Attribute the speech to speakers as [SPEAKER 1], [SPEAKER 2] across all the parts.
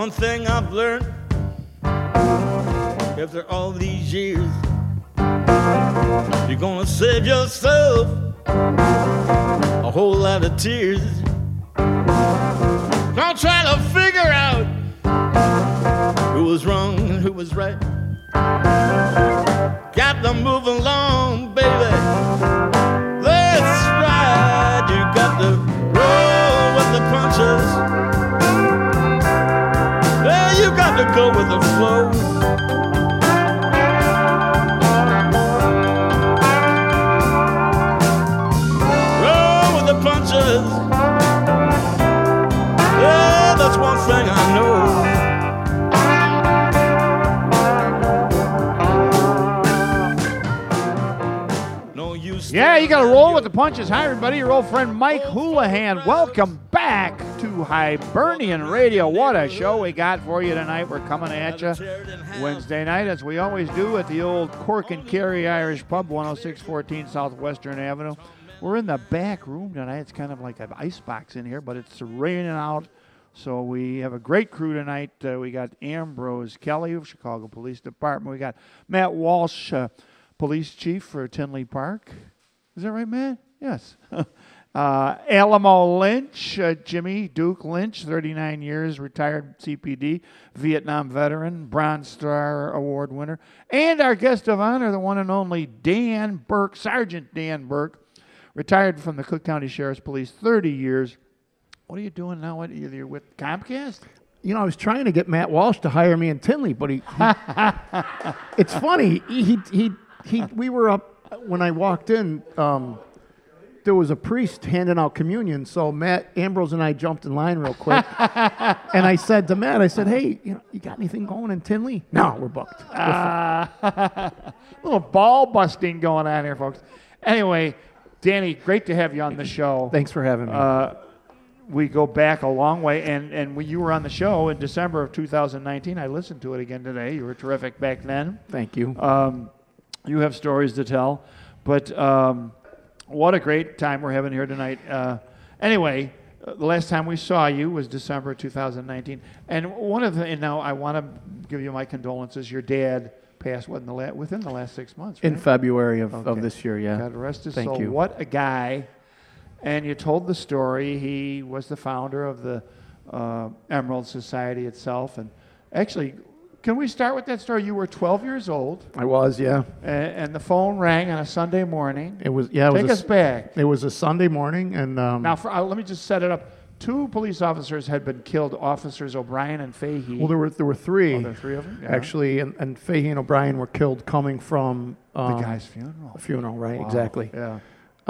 [SPEAKER 1] One thing I've learned after all these years, you're gonna save yourself a whole lot of tears. Don't try to figure out who was wrong and who was right. Got to move along, baby. That's right. You got to roll with the punches. Yeah, you got to go with the flow. Roll with the punches. Yeah, that's one thing I know.
[SPEAKER 2] Yeah, you got to roll with the punches. Hi, everybody. Your old friend Mike Houlihan. Welcome back to Hibernian Radio. What a show we got for you tonight. We're coming at you Wednesday night, as we always do, at the old Cork and Kerry Irish Pub, 10614 Southwestern Avenue. We're in the back room tonight. It's kind of like an icebox in here, but it's raining out. So we have a great crew tonight. We got Ambrose Kelly of Chicago Police Department. We got Matt Walsh, Police Chief for Tinley Park. Is that right, Matt? Yes. Alamo Lynch, Jimmy Duke Lynch, 39 years, retired CPD, Vietnam veteran, Bronze Star Award winner. And our guest of honor, the one and only Dan Burke, Sergeant Dan Burke, retired from the Cook County Sheriff's Police, 30 years. What are you doing now? What, you're with Comcast?
[SPEAKER 3] You know, I was trying to get Matt Walsh to hire me in Tinley, but he it's funny. We were up when I walked in. There was a priest handing out communion, so Matt Ambrose and I jumped in line real quick. And I said to Matt, I said, "Hey, you got anything going in Tinley?" "No, we're booked."
[SPEAKER 2] Little ball busting going on here, folks. Anyway, Danny, great to have you on the show.
[SPEAKER 3] Thanks for having me.
[SPEAKER 2] We go back a long way, and when you were on the show in December of 2019, I listened to it again today. You were terrific back then.
[SPEAKER 3] Thank you.
[SPEAKER 2] You have stories to tell, but what a great time we're having here tonight. Anyway, the last time we saw you was December 2019, and now I want to give you my condolences. Your dad passed within the last 6 months, right?
[SPEAKER 3] In February of this year, yeah.
[SPEAKER 2] God rest his
[SPEAKER 3] Thank
[SPEAKER 2] soul.
[SPEAKER 3] you.
[SPEAKER 2] What a guy. And you told the story. He was the founder of the Emerald Society itself. And actually, can we start with that story? You were 12 years old.
[SPEAKER 3] I was, yeah.
[SPEAKER 2] And the phone rang on a Sunday morning.
[SPEAKER 3] It was, yeah.
[SPEAKER 2] Take us back.
[SPEAKER 3] It was a Sunday morning, and
[SPEAKER 2] now let me just set it up. 2 police officers had been killed. Officers O'Brien and Fahey.
[SPEAKER 3] Well, there were 3.
[SPEAKER 2] Oh, there were 3 of them. Yeah.
[SPEAKER 3] Actually, and Fahey and O'Brien were killed coming from
[SPEAKER 2] the guy's funeral.
[SPEAKER 3] A funeral, right?
[SPEAKER 2] Wow.
[SPEAKER 3] Exactly.
[SPEAKER 2] Yeah.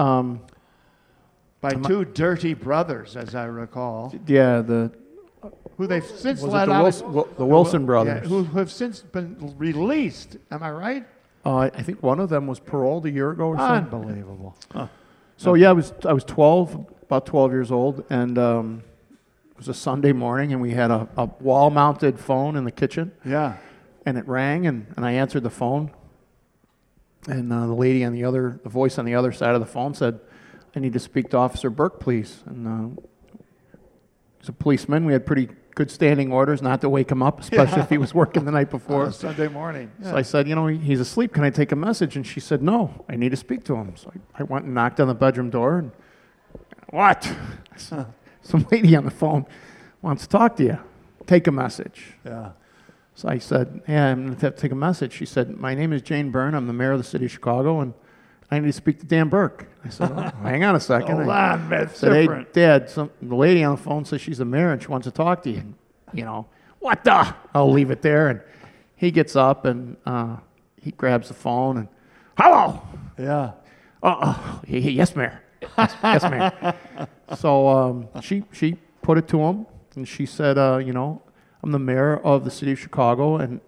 [SPEAKER 2] By 2 dirty brothers, as I recall.
[SPEAKER 3] Yeah,
[SPEAKER 2] who they've since
[SPEAKER 3] was
[SPEAKER 2] let
[SPEAKER 3] it
[SPEAKER 2] out.
[SPEAKER 3] the Wilson brothers.
[SPEAKER 2] Yeah, who have since been released. Am I right?
[SPEAKER 3] I think one of them was paroled a year ago or something.
[SPEAKER 2] Unbelievable.
[SPEAKER 3] So yeah, I was 12, about 12 years old, and it was a Sunday morning, and we had a wall-mounted phone in the kitchen.
[SPEAKER 2] Yeah.
[SPEAKER 3] And it rang, and I answered the phone, and the voice on the other side of the phone said, "I need to speak to Officer Burke, please." And he's a policeman. We had pretty good standing orders not to wake him up, especially if he was working the night before.
[SPEAKER 2] Sunday morning. Yeah.
[SPEAKER 3] So I said, he's asleep. Can I take a message? And she said, "No, I need to speak to him." So I went and knocked on the bedroom door. And what? Some lady on the phone wants to talk to you. Take a message.
[SPEAKER 2] Yeah.
[SPEAKER 3] So I said, "Yeah, I'm going to have to take a message." She said, "My name is Jane Byrne. I'm the mayor of the city of Chicago, and I need to speak to Dan Burke." I said, "Oh, hang on a second."
[SPEAKER 2] Hold on, that's
[SPEAKER 3] said,
[SPEAKER 2] different.
[SPEAKER 3] "Hey, Dad, the lady on the phone says she's the mayor and she wants to talk to you." And, what the? I'll leave it there. And he gets up and he grabs the phone and, "Hello."
[SPEAKER 2] Yeah.
[SPEAKER 3] Yes, Mayor. Yes, Mayor. So she put it to him, and she said, "I'm the mayor of the city of Chicago, and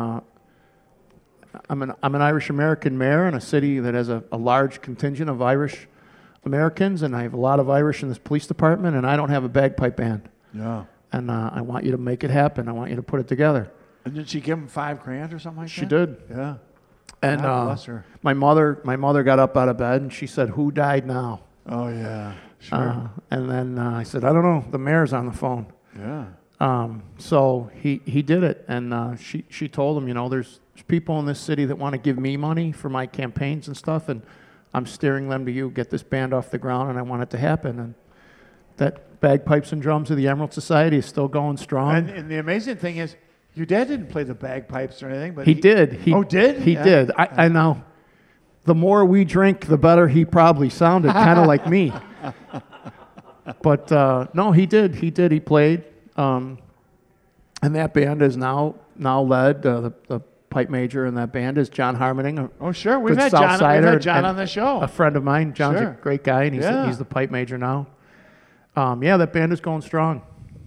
[SPEAKER 3] I'm an Irish American mayor in a city that has a large contingent of Irish Americans, and I have a lot of Irish in this police department, and I don't have a bagpipe band.
[SPEAKER 2] Yeah.
[SPEAKER 3] And I want you to make it happen. I want you to put it together."
[SPEAKER 2] And did she give him $5,000 or something like that?
[SPEAKER 3] She did.
[SPEAKER 2] Yeah.
[SPEAKER 3] And
[SPEAKER 2] God bless her.
[SPEAKER 3] my mother got up out of bed and she said, "Who died now?"
[SPEAKER 2] Oh yeah. Sure.
[SPEAKER 3] And then I said, "I don't know. The mayor's on the phone."
[SPEAKER 2] Yeah.
[SPEAKER 3] So he did it, and she told him, there's people in this city that want to give me money for my campaigns and stuff, and I'm steering them to you. Get this band off the ground, and I want it to happen. And that Bagpipes and Drums of the Emerald Society is still going strong.
[SPEAKER 2] And the amazing thing is, your dad didn't play the bagpipes or anything, but
[SPEAKER 3] he did.
[SPEAKER 2] did?
[SPEAKER 3] He did. I know. The more we drink, the better he probably sounded, kind of like me. But no, he did. He played. And that band is now led, the pipe major in that band is John Harmoning.
[SPEAKER 2] Oh, sure. We've had John on the show.
[SPEAKER 3] A friend of mine. John's
[SPEAKER 2] Sure.
[SPEAKER 3] a great guy, and he's the pipe major now. That band is going strong.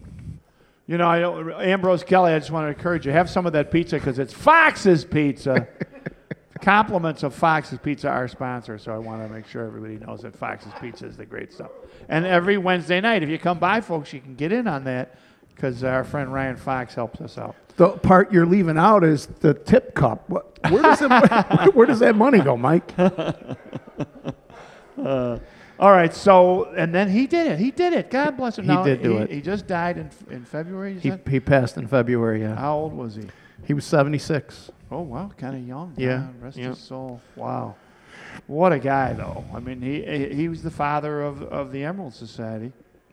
[SPEAKER 2] Ambrose Kelly, I just want to encourage you, have some of that pizza because it's Fox's Pizza. Compliments of Fox's Pizza, our sponsor, so I want to make sure everybody knows that Fox's Pizza is the great stuff. And every Wednesday night, if you come by, folks, you can get in on that because our friend Ryan Fox helps us out.
[SPEAKER 3] The part you're leaving out is the tip cup. Where does that money go, Mike?
[SPEAKER 2] All right, so, and then he did it. God bless him.
[SPEAKER 3] He did do it.
[SPEAKER 2] He just died in February, you said?
[SPEAKER 3] He passed in February, yeah.
[SPEAKER 2] How old was he?
[SPEAKER 3] He was 76.
[SPEAKER 2] Oh, wow, kind of young.
[SPEAKER 3] Yeah.
[SPEAKER 2] God rest his soul. Wow. What a guy, though. I mean, he was the father of the Emerald Society.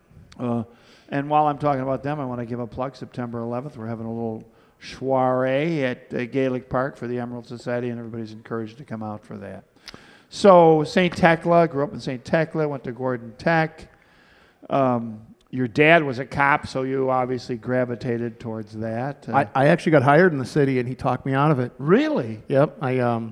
[SPEAKER 2] And while I'm talking about them, I want to give a plug. September 11th, we're having a little soiree at Gaelic Park for the Emerald Society, and everybody's encouraged to come out for that. So St. Tekla, grew up in St. Tekla, went to Gordon Tech. Your dad was a cop, so you obviously gravitated towards that.
[SPEAKER 3] I actually got hired in the city, and he talked me out of it.
[SPEAKER 2] Really?
[SPEAKER 3] Yep. I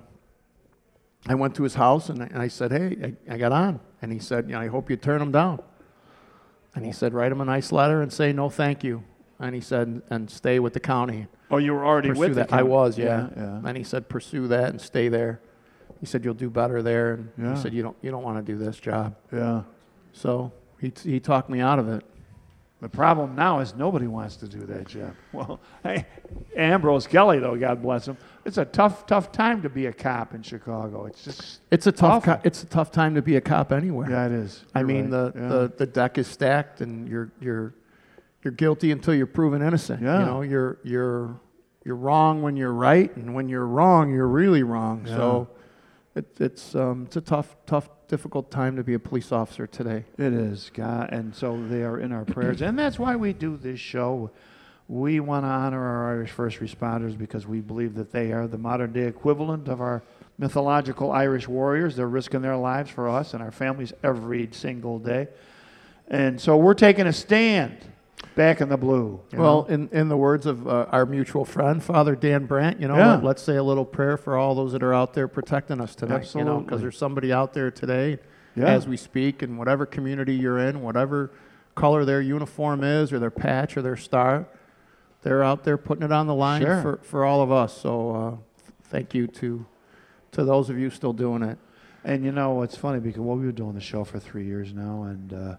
[SPEAKER 3] went to his house, and I said, hey, I got on. And he said, I hope you turn him down. And he said, write him a nice letter and say no thank you. And he said, and stay with the county.
[SPEAKER 2] Oh, you were already with the county?
[SPEAKER 3] I was, yeah.
[SPEAKER 2] Yeah.
[SPEAKER 3] And he said, pursue that and stay there. He said, you'll do better there. And
[SPEAKER 2] Yeah.
[SPEAKER 3] he said, you don't want to do this job.
[SPEAKER 2] Yeah.
[SPEAKER 3] So he talked me out of it.
[SPEAKER 2] The problem now is nobody wants to do that job. Well, hey, Ambrose Kelly, though, God bless him, it's a tough time to be a cop in Chicago.
[SPEAKER 3] It's a tough
[SPEAKER 2] awful.
[SPEAKER 3] it's a tough time to be a cop anywhere.
[SPEAKER 2] Yeah, it is.
[SPEAKER 3] I
[SPEAKER 2] You're
[SPEAKER 3] mean,
[SPEAKER 2] right.
[SPEAKER 3] the deck is stacked, and you're guilty until you're proven innocent.
[SPEAKER 2] Yeah.
[SPEAKER 3] You're wrong when you're right, and when you're wrong, you're really wrong.
[SPEAKER 2] Yeah.
[SPEAKER 3] So it's a tough, difficult time to be a police officer today.
[SPEAKER 2] It is, God, and so they are in our prayers, and that's why we do this show. We want to honor our Irish first responders because we believe that they are the modern-day equivalent of our mythological Irish warriors. They're risking their lives for us and our families every single day, and so we're taking a stand back in the blue.
[SPEAKER 3] Well, in the words of our mutual friend, Father Dan Brandt, let's say a little prayer for all those that are out there protecting us tonight.
[SPEAKER 2] Absolutely.
[SPEAKER 3] Because there's somebody out there today,
[SPEAKER 2] Yeah.
[SPEAKER 3] as we speak, in whatever community you're in, whatever color their uniform is, or their patch, or their star, they're out there putting it on the line
[SPEAKER 2] Sure.
[SPEAKER 3] for all of us. So thank you to those of you still doing it.
[SPEAKER 2] And it's funny because we've been doing the show for 3 years now, and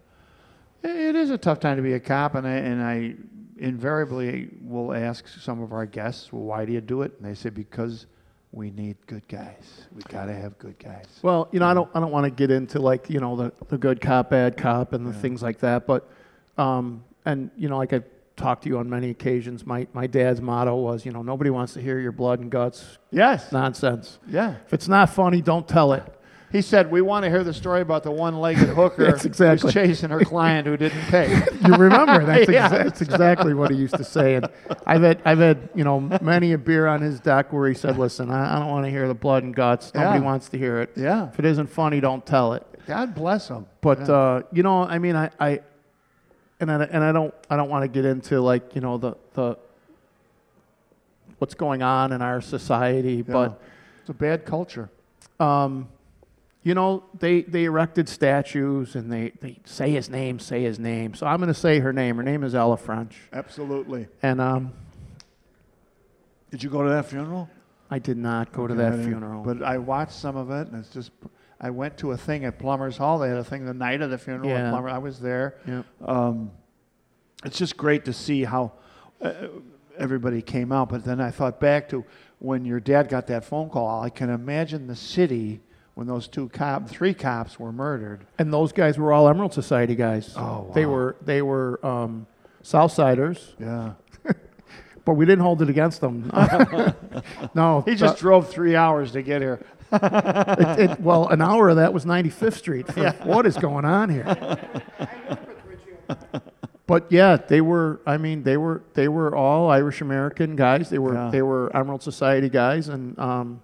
[SPEAKER 2] it is a tough time to be a cop, and I invariably will ask some of our guests, well, why do you do it? And they say, because we need good guys. We got to have good guys.
[SPEAKER 3] Well, I don't want to get into the good cop, bad cop, and the things like that. But like I've talked to you on many occasions, my dad's motto was, nobody wants to hear your blood and guts
[SPEAKER 2] Yes.
[SPEAKER 3] nonsense.
[SPEAKER 2] Yeah.
[SPEAKER 3] If it's not funny, don't tell it.
[SPEAKER 2] He said, we want to hear the story about the one-legged hooker
[SPEAKER 3] That's exactly.
[SPEAKER 2] who's chasing her client who didn't pay.
[SPEAKER 3] You remember?
[SPEAKER 2] Yeah.
[SPEAKER 3] That's exactly what he used to say. And I've had many a beer on his deck where he said, "Listen, I don't want to hear the blood and guts. Nobody
[SPEAKER 2] Yeah.
[SPEAKER 3] wants to hear it.
[SPEAKER 2] Yeah.
[SPEAKER 3] If it isn't funny, don't tell it."
[SPEAKER 2] God bless him.
[SPEAKER 3] But
[SPEAKER 2] Yeah.
[SPEAKER 3] I mean, I don't want to get into the what's going on in our society,
[SPEAKER 2] Yeah.
[SPEAKER 3] but
[SPEAKER 2] It's a bad culture.
[SPEAKER 3] they erected statues and they say his name. So I'm going to say her name. Her name is Ella French.
[SPEAKER 2] Absolutely.
[SPEAKER 3] And
[SPEAKER 2] Did you go to that funeral?
[SPEAKER 3] I did not go to
[SPEAKER 2] I
[SPEAKER 3] that
[SPEAKER 2] didn't,
[SPEAKER 3] funeral.
[SPEAKER 2] But I watched some of it, and it's just, I went to a thing at Plumbers Hall. They had a thing the night of the funeral at
[SPEAKER 3] Yeah.
[SPEAKER 2] Plummer. I was there.
[SPEAKER 3] Yeah.
[SPEAKER 2] It's just great to see how everybody came out. But then I thought back to when your dad got that phone call. I can imagine the city when those three cops were murdered.
[SPEAKER 3] And those guys were all Emerald Society guys.
[SPEAKER 2] Oh, wow.
[SPEAKER 3] They were Southsiders.
[SPEAKER 2] Yeah.
[SPEAKER 3] But we didn't hold it against them. No.
[SPEAKER 2] He just drove 3 hours to get here.
[SPEAKER 3] Well, an hour of that was 95th Street. What is going on here? But yeah, they were all Irish American guys. They were Emerald Society guys, and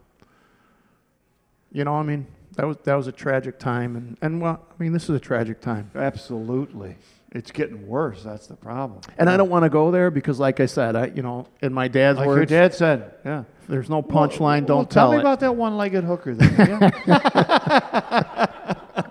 [SPEAKER 3] that was a tragic time, and this is a tragic time.
[SPEAKER 2] Absolutely. It's getting worse. That's the problem.
[SPEAKER 3] And I don't want to go there because, like I said, in my dad's words,
[SPEAKER 2] your dad said, yeah.
[SPEAKER 3] If there's no punchline, don't tell
[SPEAKER 2] it. Tell me
[SPEAKER 3] it.
[SPEAKER 2] about that one-legged hooker then. Yeah?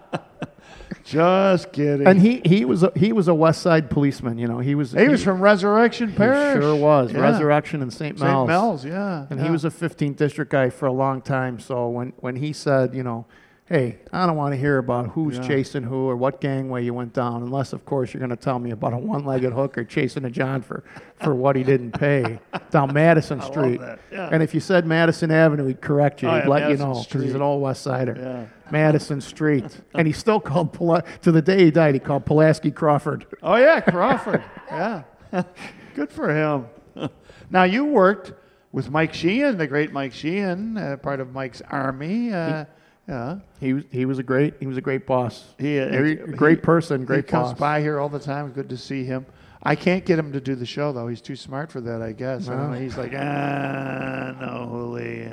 [SPEAKER 2] Just kidding.
[SPEAKER 3] And he was a West Side policeman. He was
[SPEAKER 2] from Resurrection Parish.
[SPEAKER 3] He sure was.
[SPEAKER 2] Yeah.
[SPEAKER 3] Resurrection in St. Mel's.
[SPEAKER 2] St. Mel's, yeah.
[SPEAKER 3] And he was a 15th district guy for a long time. So when he said, hey, I don't want to hear about who's chasing who or what gangway you went down, unless, of course, you're going to tell me about a one-legged hooker chasing a John for what he didn't pay down Madison Street.
[SPEAKER 2] I love that. Yeah.
[SPEAKER 3] And if you said Madison Avenue, he'd correct you. He'd let
[SPEAKER 2] Madison
[SPEAKER 3] you know because he's
[SPEAKER 2] Street.
[SPEAKER 3] an old West Sider.
[SPEAKER 2] Yeah.
[SPEAKER 3] Madison Street. And he still called, to the day he died, he called Pulaski Crawford.
[SPEAKER 2] Oh, yeah, Crawford. Yeah. Good for him. Now, you worked with Mike Sheehan, the great Mike Sheehan, part of Mike's army. Yeah,
[SPEAKER 3] he was a great boss.
[SPEAKER 2] Great
[SPEAKER 3] person, great boss.
[SPEAKER 2] He comes by here all the time. Good to see him. I can't get him to do the show though. He's too smart for that, I guess.
[SPEAKER 3] No.
[SPEAKER 2] He's like, no, Hooli.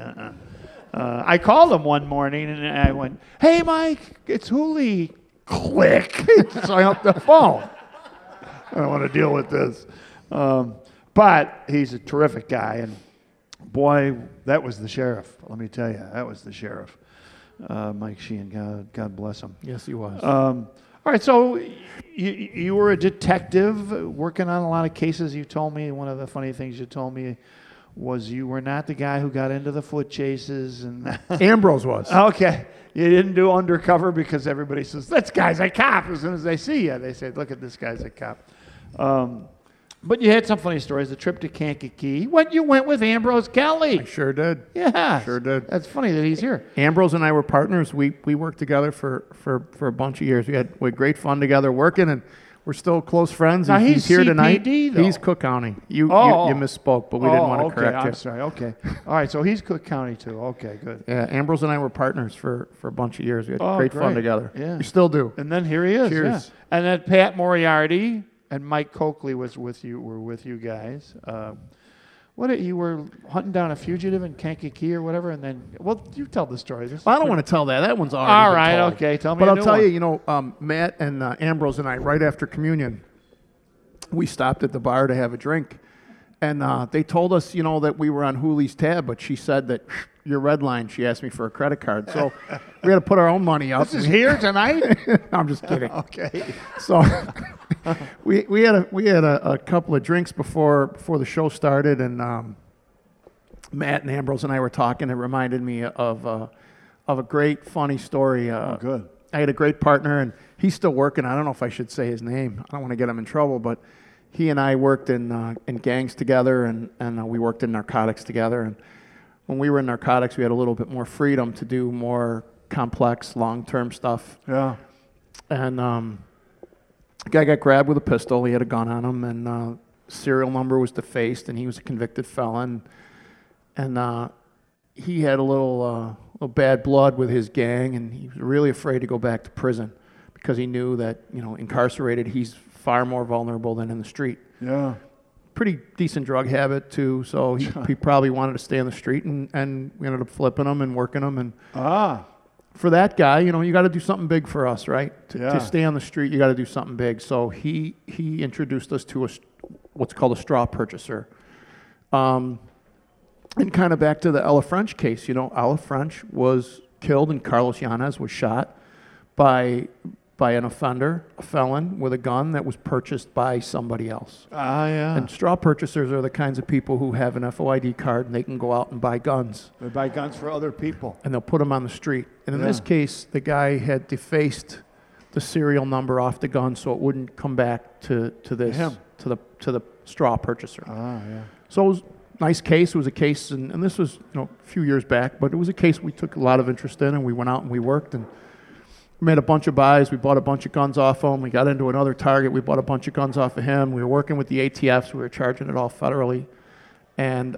[SPEAKER 2] I called him one morning and I went, "Hey, Mike, it's Hooli." Click. So I hung up the phone. I don't want to deal with this. But he's a terrific guy, and boy, that was the sheriff. Let me tell you, that was the sheriff. Mike Sheehan, God bless him.
[SPEAKER 3] Yes, he was.
[SPEAKER 2] All right, so you were a detective working on a lot of cases. You told me, one of the funny things you told me was you were not the guy who got into the foot chases. And
[SPEAKER 3] Ambrose was.
[SPEAKER 2] Okay. You didn't do undercover because everybody says, this guy's a cop. As soon as they see you, they say, look at this guy's a cop. But you had some funny stories. The trip to Kankakee. You went with Ambrose Kelly.
[SPEAKER 3] I sure did.
[SPEAKER 2] Yeah.
[SPEAKER 3] Sure did.
[SPEAKER 2] That's funny that he's here.
[SPEAKER 3] Ambrose and I were partners. We worked together for a bunch of years. We had great fun together working, and we're still close friends.
[SPEAKER 2] Now
[SPEAKER 3] he's here
[SPEAKER 2] CPD,
[SPEAKER 3] tonight.
[SPEAKER 2] though.
[SPEAKER 3] He's Cook County. You misspoke, but we didn't want to correct you.
[SPEAKER 2] I'm sorry. Okay. All right, so he's Cook County too. Okay, good.
[SPEAKER 3] Yeah, Ambrose and I were partners for a bunch of years. We had great fun together.
[SPEAKER 2] Yeah.
[SPEAKER 3] We still do.
[SPEAKER 2] And then here he is.
[SPEAKER 3] Cheers.
[SPEAKER 2] Yeah. And then Pat Moriarty and Mike Coakley were with you guys. You were hunting down a fugitive in Kankakee or whatever, and then, you tell the story.
[SPEAKER 3] I don't want to tell that. That one's already
[SPEAKER 2] all
[SPEAKER 3] been
[SPEAKER 2] right.
[SPEAKER 3] told.
[SPEAKER 2] Okay, tell me.
[SPEAKER 3] But
[SPEAKER 2] a
[SPEAKER 3] I'll
[SPEAKER 2] new
[SPEAKER 3] tell
[SPEAKER 2] one.
[SPEAKER 3] you, Matt and Ambrose and I, right after communion, we stopped at the bar to have a drink, and they told us, that we were on Hooley's tab, but she said that your red line. She asked me for a credit card, so we had to put our own money up.
[SPEAKER 2] This is here tonight.
[SPEAKER 3] No, I'm just kidding.
[SPEAKER 2] Okay.
[SPEAKER 3] So we had a couple of drinks before the show started, and Matt and Ambrose and I were talking. It reminded me of a great funny story.
[SPEAKER 2] Good.
[SPEAKER 3] I had a great partner, and he's still working. I don't know if I should say his name. I don't want to get him in trouble, but he and I worked in gangs together, and we worked in narcotics together. And when we were in narcotics, we had a little bit more freedom to do more complex, long-term stuff.
[SPEAKER 2] Yeah.
[SPEAKER 3] And the guy got grabbed with a pistol. He had a gun on him, and serial number was defaced, and he was a convicted felon. And he had a little bad blood with his gang, and he was really afraid to go back to prison because he knew that, incarcerated, he's far more vulnerable than in the street.
[SPEAKER 2] Yeah.
[SPEAKER 3] Pretty decent drug habit, too, so he probably wanted to stay on the street, and we ended up flipping him and working him. And for that guy, you got to do something big for us, right? To stay on the street, you got to do something big. So he introduced us to what's called a straw purchaser. And kind of back to the Ella French case, Ella French was killed and Carlos Yanez was shot by an offender, a felon, with a gun that was purchased by somebody else.
[SPEAKER 2] Yeah.
[SPEAKER 3] And straw purchasers are the kinds of people who have an FOID card and they can go out and buy guns.
[SPEAKER 2] They buy guns for other people.
[SPEAKER 3] And they'll put them on the street. And in this case, the guy had defaced the serial number off the gun so it wouldn't come back to the straw purchaser.
[SPEAKER 2] Yeah.
[SPEAKER 3] So it was a nice case. It was a case, and this was a few years back, but it was a case we took a lot of interest in, and we went out and we worked. And made a bunch of buys. We bought a bunch of guns off him. We got into another target. We bought a bunch of guns off of him. We were working with the ATFs. We were charging it all federally. And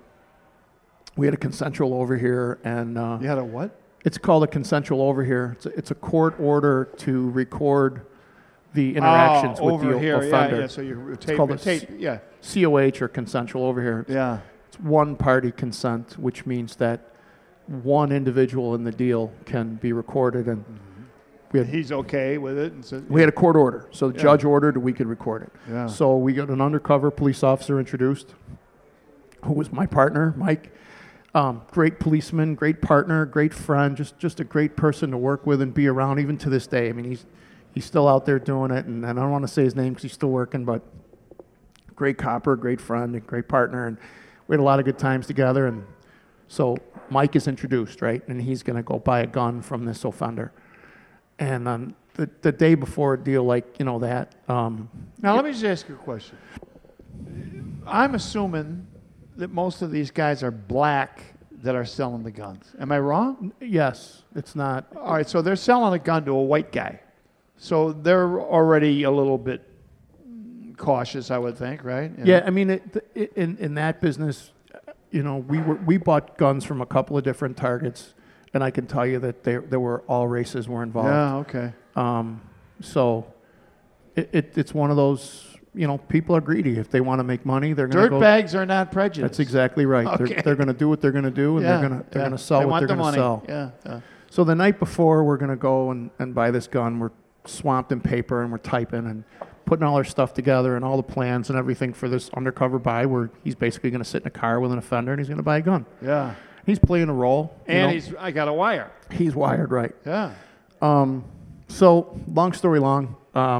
[SPEAKER 3] we had a consensual over here. And
[SPEAKER 2] You had a what?
[SPEAKER 3] it's called a consensual over here. It's a court order to record the interactions with
[SPEAKER 2] over
[SPEAKER 3] the
[SPEAKER 2] here.
[SPEAKER 3] offender.
[SPEAKER 2] Yeah. So you
[SPEAKER 3] called a
[SPEAKER 2] tape. Yeah.
[SPEAKER 3] COH or consensual over here.
[SPEAKER 2] Yeah.
[SPEAKER 3] It's one-party consent, which means that one individual in the deal can be recorded, and
[SPEAKER 2] He's okay with it. And so,
[SPEAKER 3] we had a court order. So the
[SPEAKER 2] Yeah.
[SPEAKER 3] judge ordered we could record it.
[SPEAKER 2] Yeah.
[SPEAKER 3] So we got an undercover police officer introduced, who was my partner, Mike. Great policeman, great partner, great friend, just a great person to work with and be around even to this day. I mean, he's still out there doing it, and I don't want to say his name because he's still working, but great copper, great friend, and great partner, and we had a lot of good times together. And so Mike is introduced, right, and he's going to go buy a gun from this offender. And the day before a deal like that.
[SPEAKER 2] Now let me just ask you a question. I'm assuming that most of these guys are black that are selling the guns. Am I wrong?
[SPEAKER 3] Yes, it's not.
[SPEAKER 2] All right, so they're selling a gun to a white guy. So they're already a little bit cautious, I would think, right?
[SPEAKER 3] Yeah, I mean, in that business, we bought guns from a couple of different targets, and I can tell you that there were all races were involved.
[SPEAKER 2] Yeah, okay.
[SPEAKER 3] So it's one of those, people are greedy. If they want to make money, they're going to go.
[SPEAKER 2] Dirtbags are not prejudiced.
[SPEAKER 3] That's exactly right.
[SPEAKER 2] Okay.
[SPEAKER 3] They're going to do what they're going to do, and they're going to sell what they're going to sell.
[SPEAKER 2] Yeah.
[SPEAKER 3] So the night before, we're going to go and buy this gun. We're swamped in paper, and we're typing and putting all our stuff together and all the plans and everything for this undercover buy, where he's basically going to sit in a car with an offender and he's going to buy a gun.
[SPEAKER 2] Yeah.
[SPEAKER 3] He's playing a role.
[SPEAKER 2] And I got a wire.
[SPEAKER 3] He's wired right.
[SPEAKER 2] Yeah.
[SPEAKER 3] So long story long,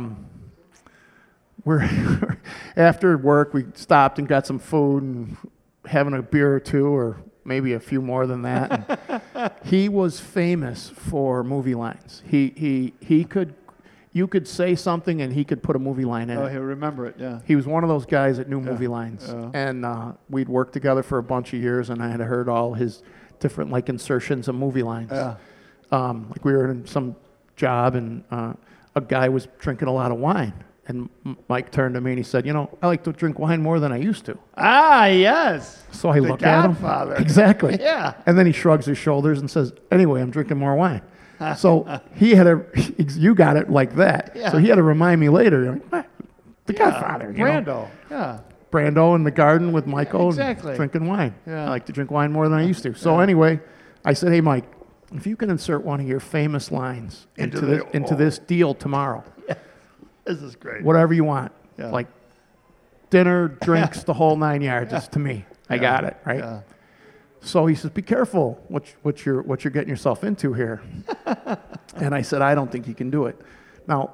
[SPEAKER 3] we're after work, we stopped and got some food and having a beer or two, or maybe a few more than that. And he was famous for movie lines. He could, you could say something and he could put a movie line in
[SPEAKER 2] Oh,
[SPEAKER 3] it.
[SPEAKER 2] he'll remember it, yeah.
[SPEAKER 3] He was one of those guys that knew movie lines. And we'd worked together for a bunch of years, and I had heard all his different insertions of movie lines.
[SPEAKER 2] Yeah.
[SPEAKER 3] Like we were in some job, and a guy was drinking a lot of wine. And Mike turned to me and he said, I like to drink wine more than I used to.
[SPEAKER 2] Ah, yes.
[SPEAKER 3] So I
[SPEAKER 2] The
[SPEAKER 3] look at him.
[SPEAKER 2] Godfather.
[SPEAKER 3] Exactly.
[SPEAKER 2] Yeah.
[SPEAKER 3] And then he shrugs his shoulders and says, anyway, I'm drinking more wine. So he had you got it like that.
[SPEAKER 2] Yeah.
[SPEAKER 3] So he had to remind me later, the Godfather.
[SPEAKER 2] Brando. Yeah.
[SPEAKER 3] Brando in the garden with Michael
[SPEAKER 2] exactly.
[SPEAKER 3] and drinking wine.
[SPEAKER 2] Yeah.
[SPEAKER 3] I like to drink wine more than I used to. So anyway, I said, hey, Mike, if you can insert one of your famous lines into this deal tomorrow.
[SPEAKER 2] This is great.
[SPEAKER 3] Whatever you want.
[SPEAKER 2] Yeah.
[SPEAKER 3] Like dinner, drinks, the whole 9 yards. It's to me. I got it, right?
[SPEAKER 2] Yeah.
[SPEAKER 3] So he says, be careful what you're getting yourself into here. And I said, I don't think you can do it. Now,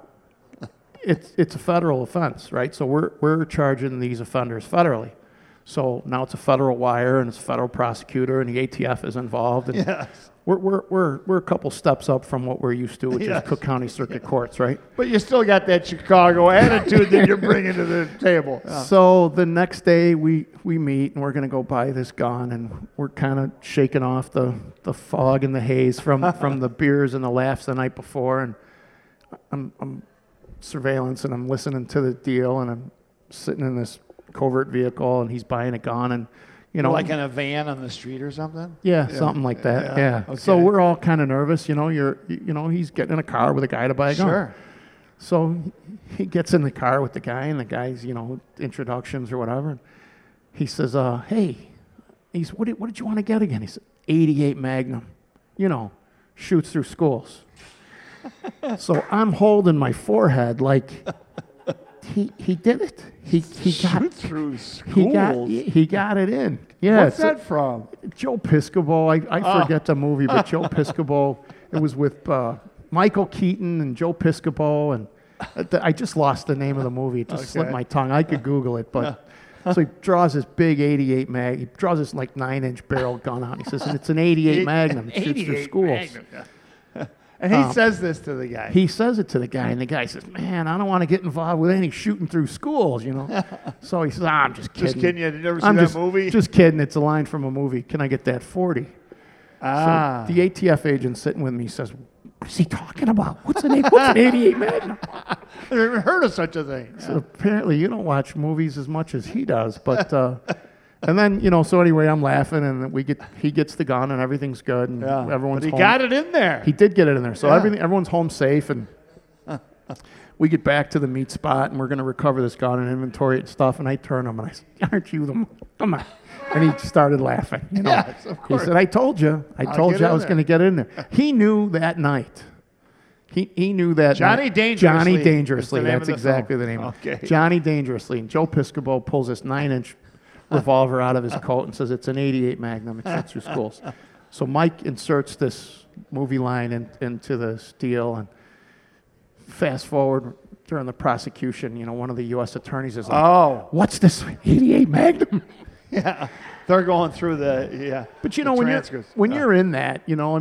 [SPEAKER 3] it's a federal offense, right? So we're charging these offenders federally. So now it's a federal wire, and it's a federal prosecutor, and the ATF is involved. And
[SPEAKER 2] Yes.
[SPEAKER 3] we're a couple steps up from what we're used to, which
[SPEAKER 2] Yes.
[SPEAKER 3] is Cook County Circuit Courts, right?
[SPEAKER 2] But you still got that Chicago attitude that you're bringing to the table. Yeah.
[SPEAKER 3] So the next day we meet, and we're going to go buy this gun, and we're kind of shaking off the fog and the haze from the beers and the laughs the night before, and I'm surveillance, and I'm listening to the deal, and I'm sitting in this covert vehicle, and he's buying a gun, and
[SPEAKER 2] like in a van on the street or something?
[SPEAKER 3] yeah, something like that. Yeah.
[SPEAKER 2] Okay.
[SPEAKER 3] So we're all kind of nervous, he's getting in a car with a guy to buy a gun.
[SPEAKER 2] Sure.
[SPEAKER 3] So he gets in the car with the guy, and the guy's, introductions or whatever. And he says, hey, what did you want to get again? He said, 88 Magnum, shoots through schools. So I'm holding my forehead like he did it. He got
[SPEAKER 2] through schools.
[SPEAKER 3] He got it in. Yeah.
[SPEAKER 2] What's that from?
[SPEAKER 3] Joe Piscopo. I forget the movie, but Joe Piscopo. It was with Michael Keaton and Joe Piscopo, and I just lost the name of the movie. It just slipped my tongue. I could Google it, but so he draws this big 88 mag. He draws this 9-inch barrel gun out. He says, and it's an 88 Magnum. It shoots through schools.
[SPEAKER 2] Magnum, yeah. And he says this to the guy.
[SPEAKER 3] He says it to the guy, and the guy says, man, I don't want to get involved with any shooting through schools, So he says, I'm just kidding.
[SPEAKER 2] Just kidding. You never seen that movie?
[SPEAKER 3] Just kidding. It's a line from a movie. Can I get that 40?
[SPEAKER 2] Ah.
[SPEAKER 3] So the ATF agent sitting with me says, What is he talking about? What's an 88 Magnum?
[SPEAKER 2] I never heard of such a thing.
[SPEAKER 3] So apparently you don't watch movies as much as he does. But and then, so anyway, I'm laughing, and he gets the gun, and everything's good, and everyone's
[SPEAKER 2] But he
[SPEAKER 3] home.
[SPEAKER 2] got it in there.
[SPEAKER 3] He did get it in there. So everyone's home safe, and we get back to the meat spot, and we're going to recover this gun and inventory it and stuff. And I turn him, and I said, aren't you the... Come on. And he started laughing.
[SPEAKER 2] Yes, of course.
[SPEAKER 3] He said, I told you I was going to get in there. He knew that night. He knew that
[SPEAKER 2] Johnny
[SPEAKER 3] night.
[SPEAKER 2] Dangerously.
[SPEAKER 3] Johnny Dangerously.
[SPEAKER 2] That's the name
[SPEAKER 3] That's
[SPEAKER 2] of the
[SPEAKER 3] exactly
[SPEAKER 2] film.
[SPEAKER 3] the name.
[SPEAKER 2] Okay.
[SPEAKER 3] Johnny Dangerously. And Joe Piscopo pulls this 9-inch revolver out of his coat and says, it's an 88 Magnum. It shoots through schools. So Mike inserts this movie line into this deal, and fast forward during the prosecution, one of the U.S. attorneys is like,
[SPEAKER 2] Oh.
[SPEAKER 3] what's this 88 Magnum?
[SPEAKER 2] Yeah. They're going through the,
[SPEAKER 3] But
[SPEAKER 2] the
[SPEAKER 3] when
[SPEAKER 2] transcripts.
[SPEAKER 3] you're in that,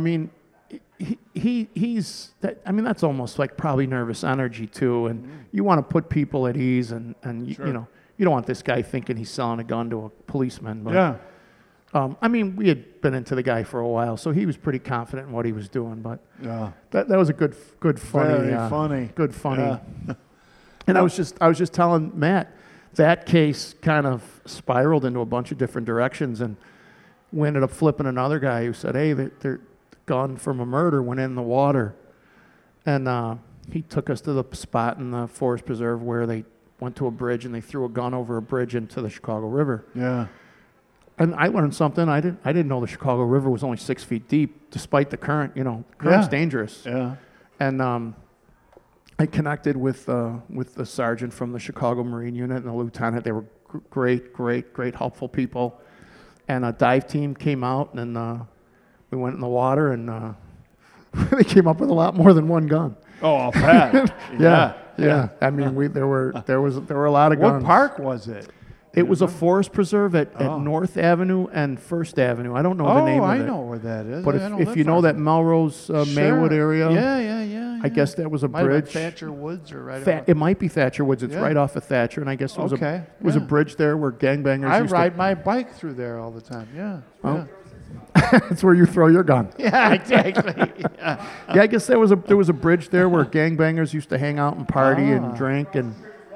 [SPEAKER 3] he's that. I mean, that's almost like probably nervous energy too, and you want to put people at ease, and
[SPEAKER 2] Sure.
[SPEAKER 3] you don't want this guy thinking he's selling a gun to a policeman. But,
[SPEAKER 2] Yeah.
[SPEAKER 3] I mean, we had been into the guy for a while, so he was pretty confident in what he was doing. But
[SPEAKER 2] Yeah.
[SPEAKER 3] that was a good funny,
[SPEAKER 2] Very funny.
[SPEAKER 3] good funny.
[SPEAKER 2] Yeah.
[SPEAKER 3] And I was just telling Matt, that case kind of spiraled into a bunch of different directions, and we ended up flipping another guy who said, hey, the gun from a murder went in the water. And he took us to the spot in the Forest Preserve where they went to a bridge and they threw a gun over a bridge into the Chicago River.
[SPEAKER 2] Yeah.
[SPEAKER 3] And I learned something. I didn't know the Chicago River was only 6 feet deep, despite the current. Current's dangerous.
[SPEAKER 2] Yeah.
[SPEAKER 3] And I connected with the sergeant from the Chicago Marine Unit and the lieutenant. They were great, helpful people. And a dive team came out, and we went in the water, and they came up with a lot more than one gun.
[SPEAKER 2] Oh, I'll bet.
[SPEAKER 3] Yeah. I mean, there were a lot of guns.
[SPEAKER 2] What park was it?
[SPEAKER 3] It was a forest preserve at North Avenue and First Avenue. I don't know the name of it.
[SPEAKER 2] I know where that is.
[SPEAKER 3] But if you know that Melrose, Maywood area,
[SPEAKER 2] yeah.
[SPEAKER 3] I guess that was a
[SPEAKER 2] Might have been
[SPEAKER 3] bridge.
[SPEAKER 2] Thatcher Woods or right.
[SPEAKER 3] It might be Thatcher Woods. It's
[SPEAKER 2] Yeah.
[SPEAKER 3] right off of Thatcher, and I guess it was
[SPEAKER 2] Okay,
[SPEAKER 3] a
[SPEAKER 2] yeah.
[SPEAKER 3] bridge there where gangbangers
[SPEAKER 2] I
[SPEAKER 3] used
[SPEAKER 2] ride my bike through there all the time. Yeah.
[SPEAKER 3] Oh.
[SPEAKER 2] Yeah.
[SPEAKER 3] That's where you throw your gun.
[SPEAKER 2] Yeah, exactly. Yeah.
[SPEAKER 3] Yeah, I guess there was a bridge there where gangbangers used to hang out and party and drink, and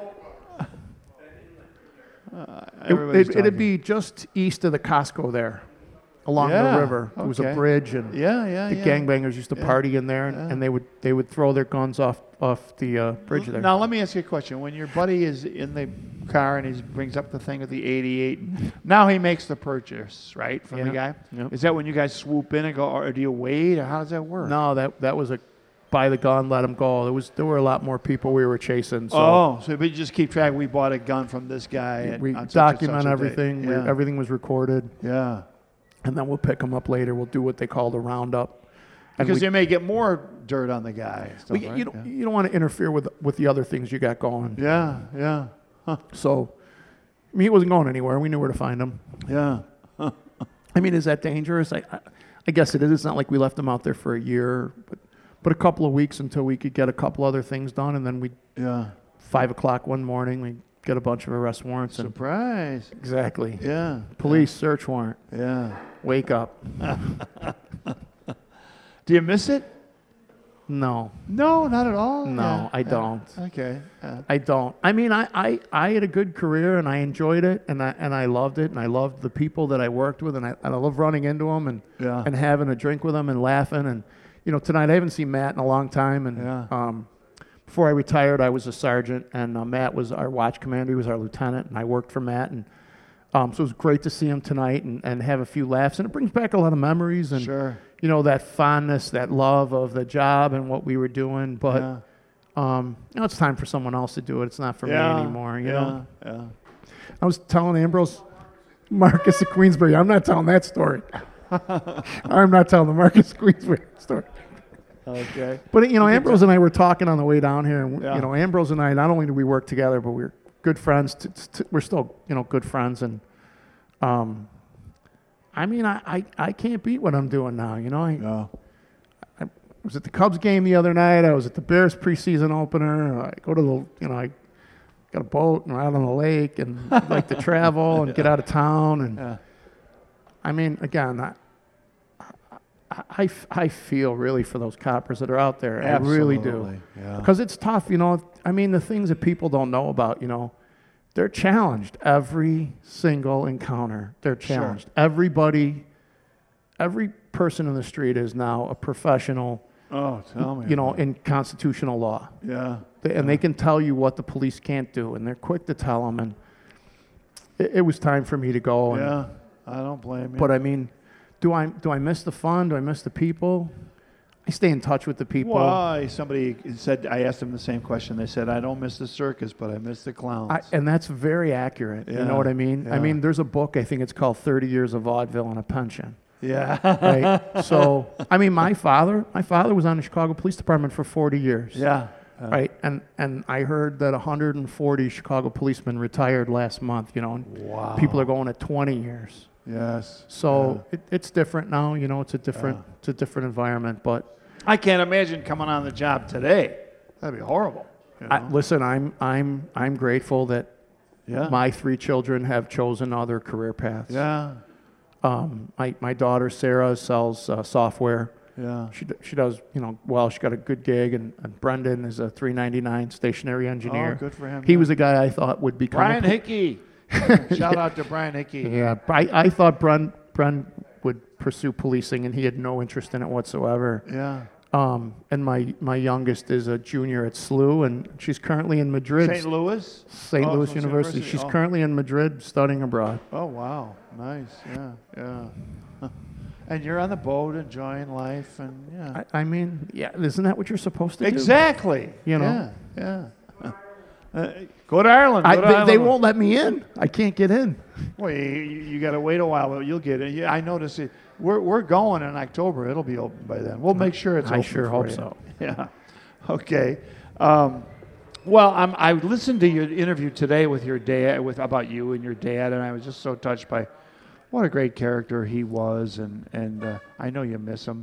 [SPEAKER 3] it'd be just east of the Costco there, along
[SPEAKER 2] Yeah,
[SPEAKER 3] the river. It was a
[SPEAKER 2] okay.
[SPEAKER 3] bridge, and the gangbangers used to party in there, and they would throw their guns off the bridge there.
[SPEAKER 2] Now let me ask you a question. When your buddy is in the car and he brings up the thing with the 88, now he makes the purchase, right, from the guy?
[SPEAKER 3] Yep.
[SPEAKER 2] Is that when you guys swoop in and go, or do you wait, or how does that work?
[SPEAKER 3] No, that was a buy the gun, let them go. There were a lot more people we were chasing. So
[SPEAKER 2] but you just keep track. We bought a gun from this guy.
[SPEAKER 3] we
[SPEAKER 2] on such and
[SPEAKER 3] document
[SPEAKER 2] such a date.
[SPEAKER 3] everything.
[SPEAKER 2] Yeah.
[SPEAKER 3] Everything was recorded,
[SPEAKER 2] Yeah.
[SPEAKER 3] and then we'll pick them up later. We'll do what they call the roundup. And
[SPEAKER 2] Because you may get more dirt on the guy. and stuff, right?
[SPEAKER 3] you don't want to interfere with the other things you got going.
[SPEAKER 2] Yeah. Huh.
[SPEAKER 3] So, I mean, he wasn't going anywhere. We knew where to find him.
[SPEAKER 2] Yeah.
[SPEAKER 3] I mean, is that dangerous? I guess it is. It's not like we left him out there for a year, but a couple of weeks until we could get a couple other things done, and then 5 o'clock one morning, we get a bunch of arrest warrants.
[SPEAKER 2] Surprise.
[SPEAKER 3] Exactly.
[SPEAKER 2] Yeah.
[SPEAKER 3] Police search warrant.
[SPEAKER 2] Yeah.
[SPEAKER 3] Wake up.
[SPEAKER 2] Do you miss it?
[SPEAKER 3] No.
[SPEAKER 2] No, not at all.
[SPEAKER 3] No,
[SPEAKER 2] Yeah.
[SPEAKER 3] I don't.
[SPEAKER 2] Okay.
[SPEAKER 3] I don't. I mean, I had a good career, and I enjoyed it, and I loved it, and I loved the people that I worked with, and I love running into them and having a drink with them and laughing. And tonight I haven't seen Matt in a long time, and before I retired, I was a sergeant, and Matt was our watch commander. He was our lieutenant, and I worked for Matt, and so it was great to see him tonight and have a few laughs, and it brings back a lot of memories and
[SPEAKER 2] Sure.
[SPEAKER 3] That fondness, that love of the job and what we were doing, but. It's time for someone else to do it. It's not for me anymore, you know?
[SPEAKER 2] Yeah.
[SPEAKER 3] I was telling Ambrose, Marcus of Queensbury, I'm not telling that story. I'm not telling the Marcus of Queensbury story.
[SPEAKER 2] Okay.
[SPEAKER 3] But, Ambrose and I were talking on the way down here, and,
[SPEAKER 2] Yeah.
[SPEAKER 3] Ambrose and I, not only do we work together, but we're good friends. We're still, good friends, and, I mean, I can't beat what I'm doing now, I was at the Cubs game the other night. I was at the Bears preseason opener. I go to I got a boat and ride on the lake and like to travel and get out of town. And I mean, again, I feel really for those coppers that are out there. I really do.
[SPEAKER 2] Yeah.
[SPEAKER 3] Because it's tough, I mean, the things that people don't know about, they're challenged every single encounter. They're challenged.
[SPEAKER 2] Sure.
[SPEAKER 3] Every person in the street is now a professional.
[SPEAKER 2] Oh, tell me.
[SPEAKER 3] In constitutional law.
[SPEAKER 2] Yeah.
[SPEAKER 3] And they can tell you what the police can't do, and they're quick to tell them. And it was time for me to go.
[SPEAKER 2] Yeah, I don't blame you.
[SPEAKER 3] But I mean, do I miss the fun? Do I miss the people? I stay in touch with the people.
[SPEAKER 2] Why? Somebody said, I asked them the same question. They said, I don't miss the circus, but I miss the clowns.
[SPEAKER 3] And that's very accurate.
[SPEAKER 2] Yeah.
[SPEAKER 3] You know what I mean?
[SPEAKER 2] Yeah.
[SPEAKER 3] I mean, there's a book, I think it's called 30 Years of Vaudeville and a Pension.
[SPEAKER 2] Yeah.
[SPEAKER 3] Right? So, I mean, my father was on the Chicago Police Department for 40 years.
[SPEAKER 2] Yeah.
[SPEAKER 3] Right? And I heard that 140 Chicago policemen retired last month, and
[SPEAKER 2] Wow.
[SPEAKER 3] people are going at 20 years.
[SPEAKER 2] Yes.
[SPEAKER 3] So it's different now, it's a different environment, but
[SPEAKER 2] I can't imagine coming on the job today. That'd be horrible.
[SPEAKER 3] listen, I'm grateful that
[SPEAKER 2] Yeah.
[SPEAKER 3] my 3 children have chosen other career paths.
[SPEAKER 2] Yeah.
[SPEAKER 3] My daughter Sarah sells software.
[SPEAKER 2] Yeah.
[SPEAKER 3] She does, well, she got a good gig, and Brendan is a $3.99 stationary engineer.
[SPEAKER 2] Oh, good for him.
[SPEAKER 3] He was a guy I thought would become
[SPEAKER 2] Brian Hickey. Shout out to Brian Hickey.
[SPEAKER 3] Yeah, I thought Bren would pursue policing, and he had no interest in it whatsoever.
[SPEAKER 2] Yeah.
[SPEAKER 3] And my youngest is a junior at SLU, and she's currently in Madrid.
[SPEAKER 2] St. Louis?
[SPEAKER 3] St.
[SPEAKER 2] Oh,
[SPEAKER 3] Louis
[SPEAKER 2] from
[SPEAKER 3] University. She's currently in Madrid studying abroad.
[SPEAKER 2] Oh, wow. Nice. Yeah. Yeah. And you're on the boat enjoying life, and yeah.
[SPEAKER 3] I mean, yeah, isn't that what you're supposed to do?
[SPEAKER 2] Exactly.
[SPEAKER 3] Yeah.
[SPEAKER 2] Go to Ireland. Go to Ireland.
[SPEAKER 3] They won't let me in. I can't get in.
[SPEAKER 2] Well, you got to wait a while, but you'll get it. Yeah, I noticed it. We're going in October. It'll be open by then. We'll make sure it's open.
[SPEAKER 3] I sure
[SPEAKER 2] for
[SPEAKER 3] hope
[SPEAKER 2] you.
[SPEAKER 3] so.
[SPEAKER 2] Yeah. Okay. Well, I listened to your interview today with your dad, about you and your dad, and I was just so touched by what a great character he was, and I know you miss him.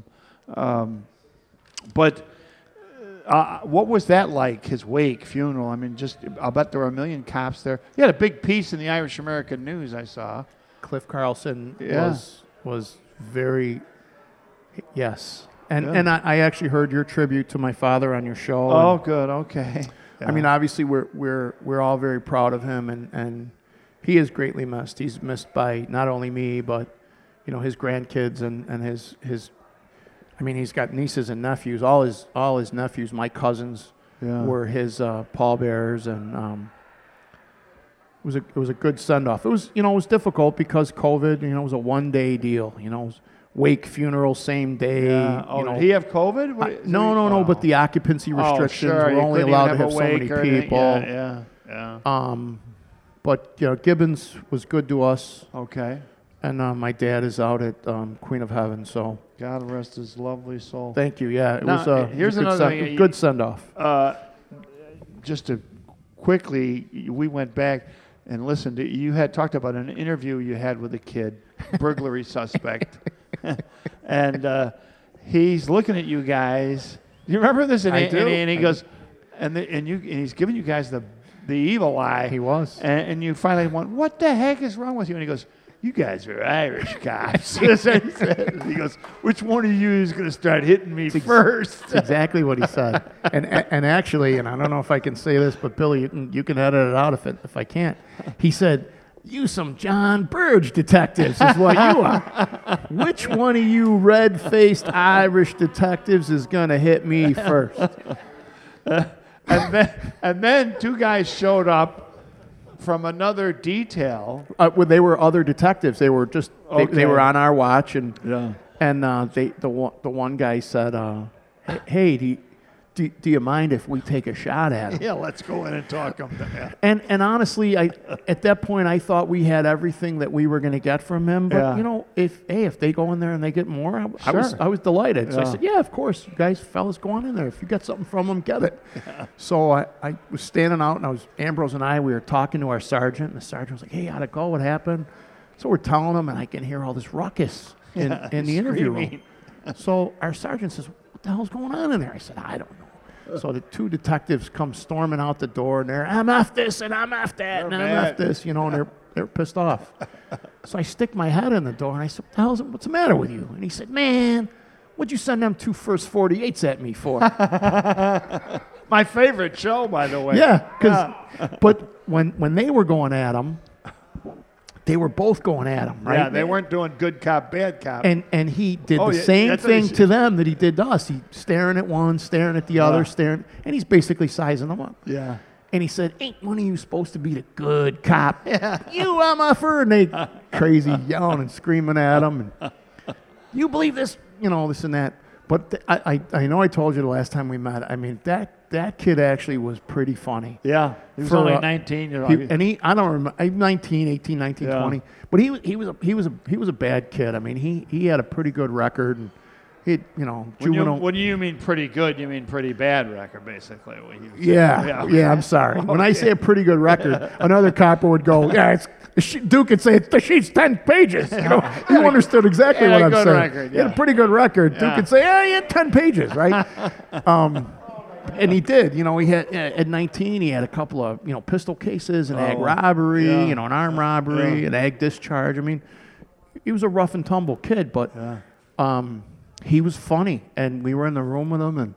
[SPEAKER 2] But what was that like, his wake, funeral? I mean, I'll bet there were a million cops there. You had a big piece in the Irish American News, I saw.
[SPEAKER 3] Cliff Carlson
[SPEAKER 2] Yeah.
[SPEAKER 3] was very, yes. And I actually heard your tribute to my father on your show.
[SPEAKER 2] Oh, good. Okay.
[SPEAKER 3] I mean, obviously we're all very proud of him, and he is greatly missed. He's missed by not only me, but his grandkids and his. I mean, he's got nieces and nephews. All his nephews, my cousins, were his pallbearers, and it was a good send off. It was difficult because COVID. It was a 1-day deal. It was wake, funeral, same day.
[SPEAKER 2] Yeah. Oh, did he have COVID?
[SPEAKER 3] No. But the occupancy restrictions were only allowed to have so many people.
[SPEAKER 2] Yeah.
[SPEAKER 3] But Gibbons was good to us.
[SPEAKER 2] Okay.
[SPEAKER 3] And my dad is out at Queen of Heaven, so.
[SPEAKER 2] God rest his lovely soul.
[SPEAKER 3] Thank you. Yeah,
[SPEAKER 2] Here's another thing.
[SPEAKER 3] Good send off.
[SPEAKER 2] Just to quickly, we went back and listened to. You had talked about an interview you had with a kid, burglary suspect, and he's looking at you guys. Do you remember this?
[SPEAKER 3] I do.
[SPEAKER 2] And he goes, and he's giving you guys the evil eye.
[SPEAKER 3] He was.
[SPEAKER 2] And you finally went, "What the heck is wrong with you?" And he goes, "You guys are Irish cops." That's what he said. He goes, "Which one of you is going to start hitting me first?"
[SPEAKER 3] That's exactly what he said. And actually, and I don't know if I can say this, but Billy, you can edit it out if I can't. He said, "You some John Burge detectives is what you are. Which one of you red-faced Irish detectives is going to hit me first?"
[SPEAKER 2] And then 2 guys showed up from another detail.
[SPEAKER 3] Well, they were other detectives. They were just they were on our watch, and the one guy said, "Hey, do you mind if we take a shot at him?"
[SPEAKER 2] Yeah, let's go in and talk him.
[SPEAKER 3] And honestly, at that point I thought we had everything that we were going to get from him. But if they go in there and they get more, I was delighted. So I said, "Yeah, of course, you guys, fellas, go on in there. If you got something from them, get it." Yeah. So I was standing out, and Ambrose and we were talking to our sergeant, and the sergeant was like, "Hey, how'd it go? What happened?" So we're telling him, and I can hear all this ruckus in the interview room. So our sergeant says, "What the hell's going on in there?" I said, "I don't know." So the 2 detectives come storming out the door, and they're, "I'm F this, and I'm F that, and I'm F this," and they're pissed off. So I stick my head in the door, and I said, "What's the matter with you?" And he said, "Man, what'd you send them 2 first 48s at me for?
[SPEAKER 2] My favorite show, by the way.
[SPEAKER 3] Yeah, but when they were going at him, they were both going at him, right?
[SPEAKER 2] Yeah, they weren't doing good cop, bad cop.
[SPEAKER 3] And he did the same thing to them that he did to us. He staring at one, staring at the other, and he's basically sizing them up.
[SPEAKER 2] Yeah.
[SPEAKER 3] And he said, ain't one of you supposed to be the good cop? Yeah. You MFer. And they crazy yelling and screaming at him. And, you believe this? You know, this and that. But I know I told you the last time we met. I mean, that kid actually was pretty funny.
[SPEAKER 2] Yeah. He was only 19. You know.
[SPEAKER 3] I don't remember. I'm 19, 18, 19, 20. But he was a bad kid. I mean, he had a pretty good record. And he, you know, juvenile.
[SPEAKER 2] When you mean pretty good, you mean pretty bad record, basically.
[SPEAKER 3] Yeah, I'm sorry. When I say a pretty good record, another copper would go, Duke could say, the sheet's 10 pages. You know, he understood exactly what I'm saying.
[SPEAKER 2] Record,
[SPEAKER 3] He had a pretty good record. Duke could say, he had 10 pages, right? And he did. You know, he had, at 19, he had a couple of, you know, pistol cases, an ag robbery, you know, an armed robbery, an ag discharge. I mean, he was a rough and tumble kid, but he was funny. And we were in the room with him, and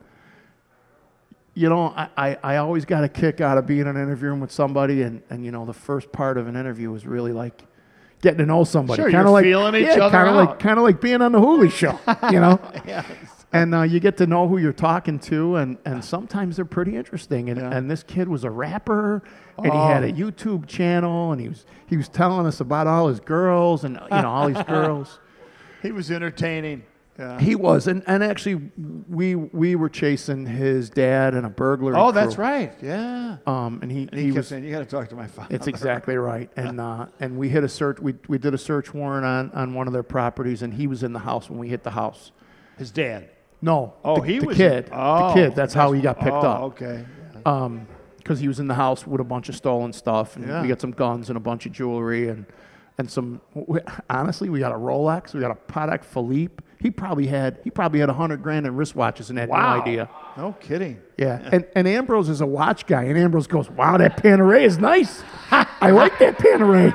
[SPEAKER 3] you know, I always got a kick out of being in an interview room with somebody, and you know, the first part of an interview was really like getting to know somebody.
[SPEAKER 2] Sure, you're feeling each other out.
[SPEAKER 3] Kind of like being on the Hooley Show, you know? Yes. And you get to know who you're talking to, and sometimes they're pretty interesting. And this kid was a rapper, and he had a YouTube channel, and he was telling us about all his girls, and you know, all these girls.
[SPEAKER 2] He was entertaining. Yeah.
[SPEAKER 3] He was, and actually, we were chasing his dad and a burglary.
[SPEAKER 2] Oh, that's right. Yeah.
[SPEAKER 3] And he
[SPEAKER 2] kept
[SPEAKER 3] was
[SPEAKER 2] saying, "You got to talk to my father."
[SPEAKER 3] It's exactly right. And we hit a search. We did a search warrant on one of their properties, and he was in the house when we hit the house.
[SPEAKER 2] His dad.
[SPEAKER 3] No.
[SPEAKER 2] Oh,
[SPEAKER 3] the
[SPEAKER 2] was
[SPEAKER 3] kid.
[SPEAKER 2] Oh,
[SPEAKER 3] the kid. That's how he got picked up.
[SPEAKER 2] Okay.
[SPEAKER 3] Because he was in the house with a bunch of stolen stuff, and we got some guns and a bunch of jewelry and some. Honestly, we got a Rolex. We got a Patek Philippe. He probably had $100,000 in wristwatches and had no idea.
[SPEAKER 2] No kidding.
[SPEAKER 3] Yeah. And Ambrose is a watch guy, and Ambrose goes, "Wow, that Panerai is nice. I like that Panerai."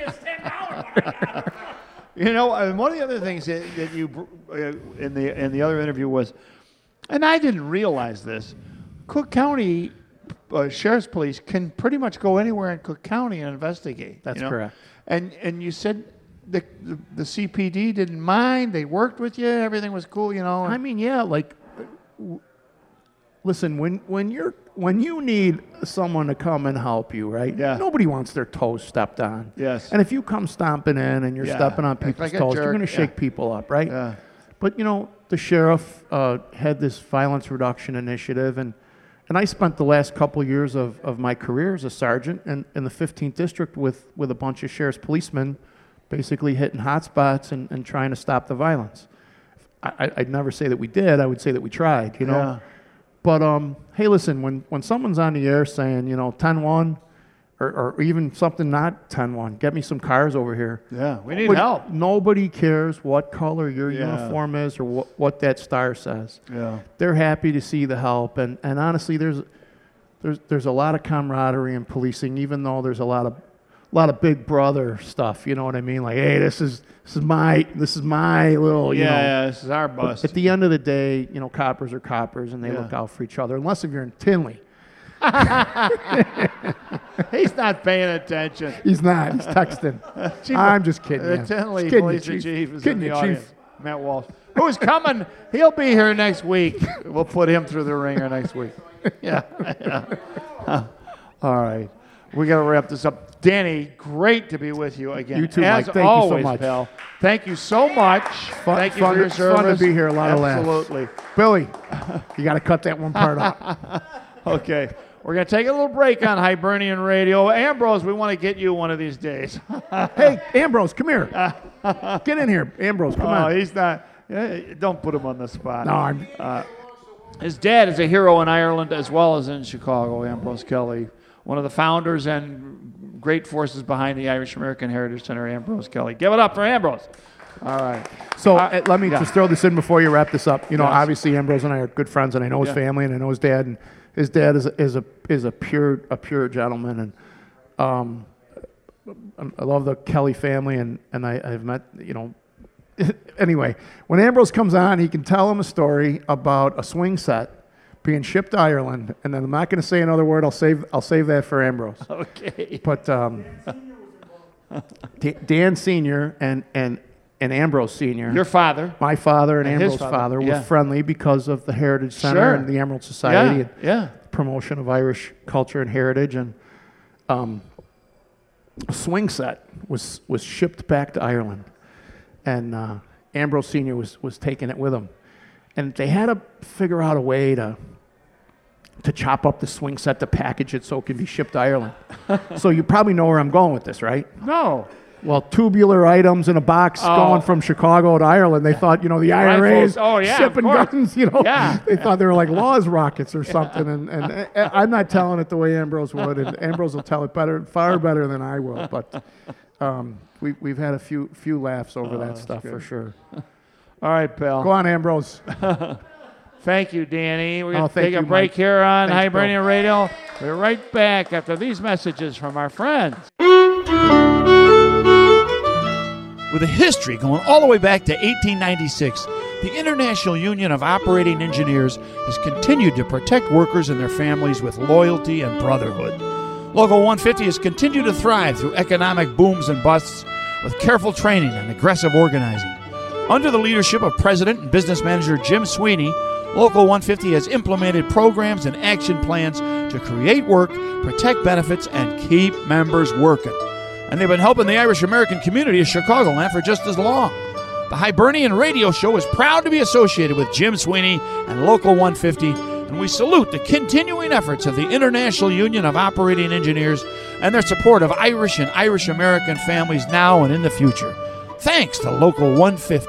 [SPEAKER 2] You know, one of the other things that you in the other interview was, and I didn't realize this, Cook County Sheriff's Police can pretty much go anywhere in Cook County and investigate.
[SPEAKER 3] That's correct.
[SPEAKER 2] And you said the CPD didn't mind. They worked with you. Everything was cool. You know.
[SPEAKER 3] I mean, yeah. Like, listen, when you need someone to come and help you, right?
[SPEAKER 2] Yeah.
[SPEAKER 3] Nobody wants their toes stepped on.
[SPEAKER 2] Yes.
[SPEAKER 3] And if you come stomping in and you're stepping on people's toes, you're going to shake people up, right?
[SPEAKER 2] Yeah.
[SPEAKER 3] But you know, the sheriff had this violence reduction initiative, and I spent the last couple of years of my career as a sergeant in the 15th district with a bunch of sheriff's policemen, basically hitting hot spots and trying to stop the violence. I'd never say that we did. I would say that we tried, you know.
[SPEAKER 2] Yeah.
[SPEAKER 3] But hey, listen, when someone's on the air saying, you know, 10-1 or even something not 10-1, get me some cars over here.
[SPEAKER 2] Yeah, we need help.
[SPEAKER 3] Nobody cares what color your uniform is or what that star says.
[SPEAKER 2] Yeah.
[SPEAKER 3] They're happy to see the help, and honestly, there's a lot of camaraderie in policing, even though there's a lot of big brother stuff. You know what I mean? Like, hey, this is my little, you know.
[SPEAKER 2] Yeah, this is our bus.
[SPEAKER 3] At the end of the day, you know, coppers are coppers, and they look out for each other. Unless if you're in Tinley.
[SPEAKER 2] He's not paying attention.
[SPEAKER 3] He's not. He's texting. I'm just kidding.
[SPEAKER 2] The Tinley Police Chief is in the audience. Matt Walsh. Who's coming? He'll be here next week. We'll put him through the ringer next week. Yeah. All right. We got to wrap this up. Danny, great to be with you again.
[SPEAKER 3] You too,
[SPEAKER 2] As
[SPEAKER 3] Mike. Thank
[SPEAKER 2] always,
[SPEAKER 3] you so much.
[SPEAKER 2] Pal. Thank you so much. Thank you for your service.
[SPEAKER 3] Fun to be here. A lot of laughs.
[SPEAKER 2] Absolutely.
[SPEAKER 3] Billy, you got to cut that one part out.
[SPEAKER 2] Okay. We're going to take a little break on Hibernian Radio. Ambrose, we want to get you one of these days.
[SPEAKER 3] Hey, Ambrose, come here. Get in here. Ambrose, come on.
[SPEAKER 2] Oh, he's not. Don't put him on the spot.
[SPEAKER 3] No,
[SPEAKER 2] his dad is a hero in Ireland as well as in Chicago, Ambrose Kelly. One of the founders and great forces behind the Irish American Heritage Center, Ambrose Kelly. Give it up for Ambrose. All right.
[SPEAKER 3] So let me just throw this in before you wrap this up. You know,
[SPEAKER 2] Yes.
[SPEAKER 3] Obviously Ambrose and I are good friends, and I know his family, and I know his dad. And his dad is a pure gentleman, and I love the Kelly family, and I've met, you know, anyway, when Ambrose comes on, he can tell him a story about a swing set being shipped to Ireland, and then I'm not going to say another word. I'll save that for Ambrose.
[SPEAKER 2] Okay.
[SPEAKER 3] But Dan Sr. and Ambrose Sr.,
[SPEAKER 2] Your father.
[SPEAKER 3] my father and
[SPEAKER 2] his
[SPEAKER 3] Ambrose's
[SPEAKER 2] father,
[SPEAKER 3] father,
[SPEAKER 2] yeah.
[SPEAKER 3] were friendly because of the Heritage Center
[SPEAKER 2] Sure.
[SPEAKER 3] and the Emerald Society
[SPEAKER 2] Yeah.
[SPEAKER 3] and promotion of Irish culture and heritage. And a swing set was shipped back to Ireland, and Ambrose Sr. was taking it with him. And they had to figure out a way to chop up the swing set, to package it so it could be shipped to Ireland. So you probably know where I'm going with this, right?
[SPEAKER 2] No.
[SPEAKER 3] Well, tubular items in a box going from Chicago to Ireland. They thought, the IRA is shipping guns,
[SPEAKER 2] Yeah.
[SPEAKER 3] They thought they were like Laws rockets or something. And I'm not telling it the way Ambrose would, and Ambrose will tell it far better than I will. But we've had a few laughs over that stuff for sure.
[SPEAKER 2] All right, pal.
[SPEAKER 3] Go on, Ambrose.
[SPEAKER 2] Thank you, Danny. We're going to
[SPEAKER 3] thank
[SPEAKER 2] take a
[SPEAKER 3] you,
[SPEAKER 2] break
[SPEAKER 3] Mike.
[SPEAKER 2] here on
[SPEAKER 3] Thanks,
[SPEAKER 2] Hibernian Radio. We're right back after these messages from our friends. With a history going all the way back to 1896, the International Union of Operating Engineers has continued to protect workers and their families with loyalty and brotherhood. Local 150 has continued to thrive through economic booms and busts with careful training and aggressive organizing. Under the leadership of President and Business Manager Jim Sweeney, Local 150 has implemented programs and action plans to create work, protect benefits, and keep members working. And they've been helping the Irish American community of Chicagoland for just as long. The Hibernian Radio Show is proud to be associated with Jim Sweeney and Local 150, and we salute the continuing efforts of the International Union of Operating Engineers and their support of Irish and Irish American families now and in the future. Thanks to Local 150.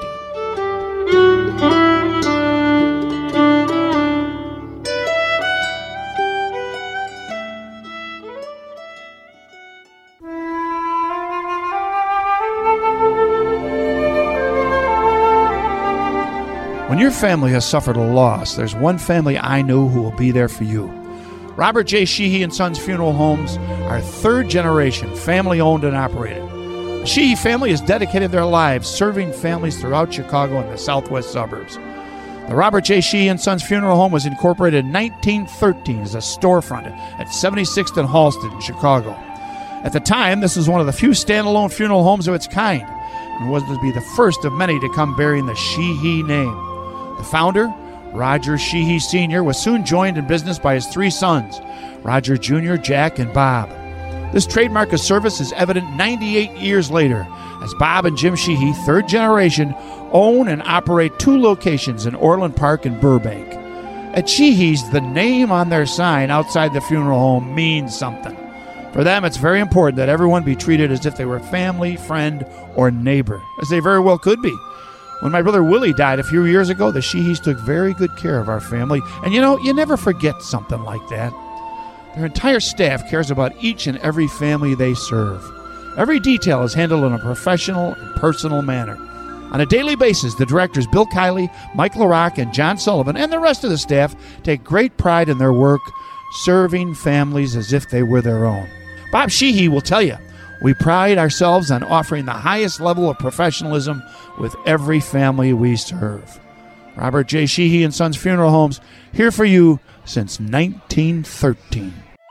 [SPEAKER 2] When your family has suffered a loss, there's one family I know who will be there for you. Robert J. Sheehy and Sons Funeral Homes are third generation, family owned and operated. The Sheehy family has dedicated their lives serving families throughout Chicago and the southwest suburbs. The Robert J. Sheehy and Sons Funeral Home was incorporated in 1913 as a storefront at 76th and Halsted in Chicago. At the time, this was one of the few standalone funeral homes of its kind and was to be the first of many to come bearing the Sheehy name. The founder, Roger Sheehy Sr., was soon joined in business by his three sons, Roger Jr., Jack, and Bob. This trademark of service is evident 98 years later, as Bob and Jim Sheehy, third generation, own and operate two locations in Orland Park and Burbank. At Sheehy's, the name on their sign outside the funeral home means something. For them, it's very important that everyone be treated as if they were family, friend, or neighbor, as they very well could be. When my brother Willie died a few years ago, the Sheehys took very good care of our family. And you never forget something like that. Their entire staff cares about each and every family they serve. Every detail is handled in a professional and personal manner. On a daily basis, the directors Bill Kiley, Mike LaRock, and John Sullivan, and the rest of the staff take great pride in their work, serving families as if they were their own. Bob Sheehy will tell you, we pride ourselves on offering the highest level of professionalism with every family we serve. Robert J. Sheehy and Sons Funeral Homes, here for you since 1913.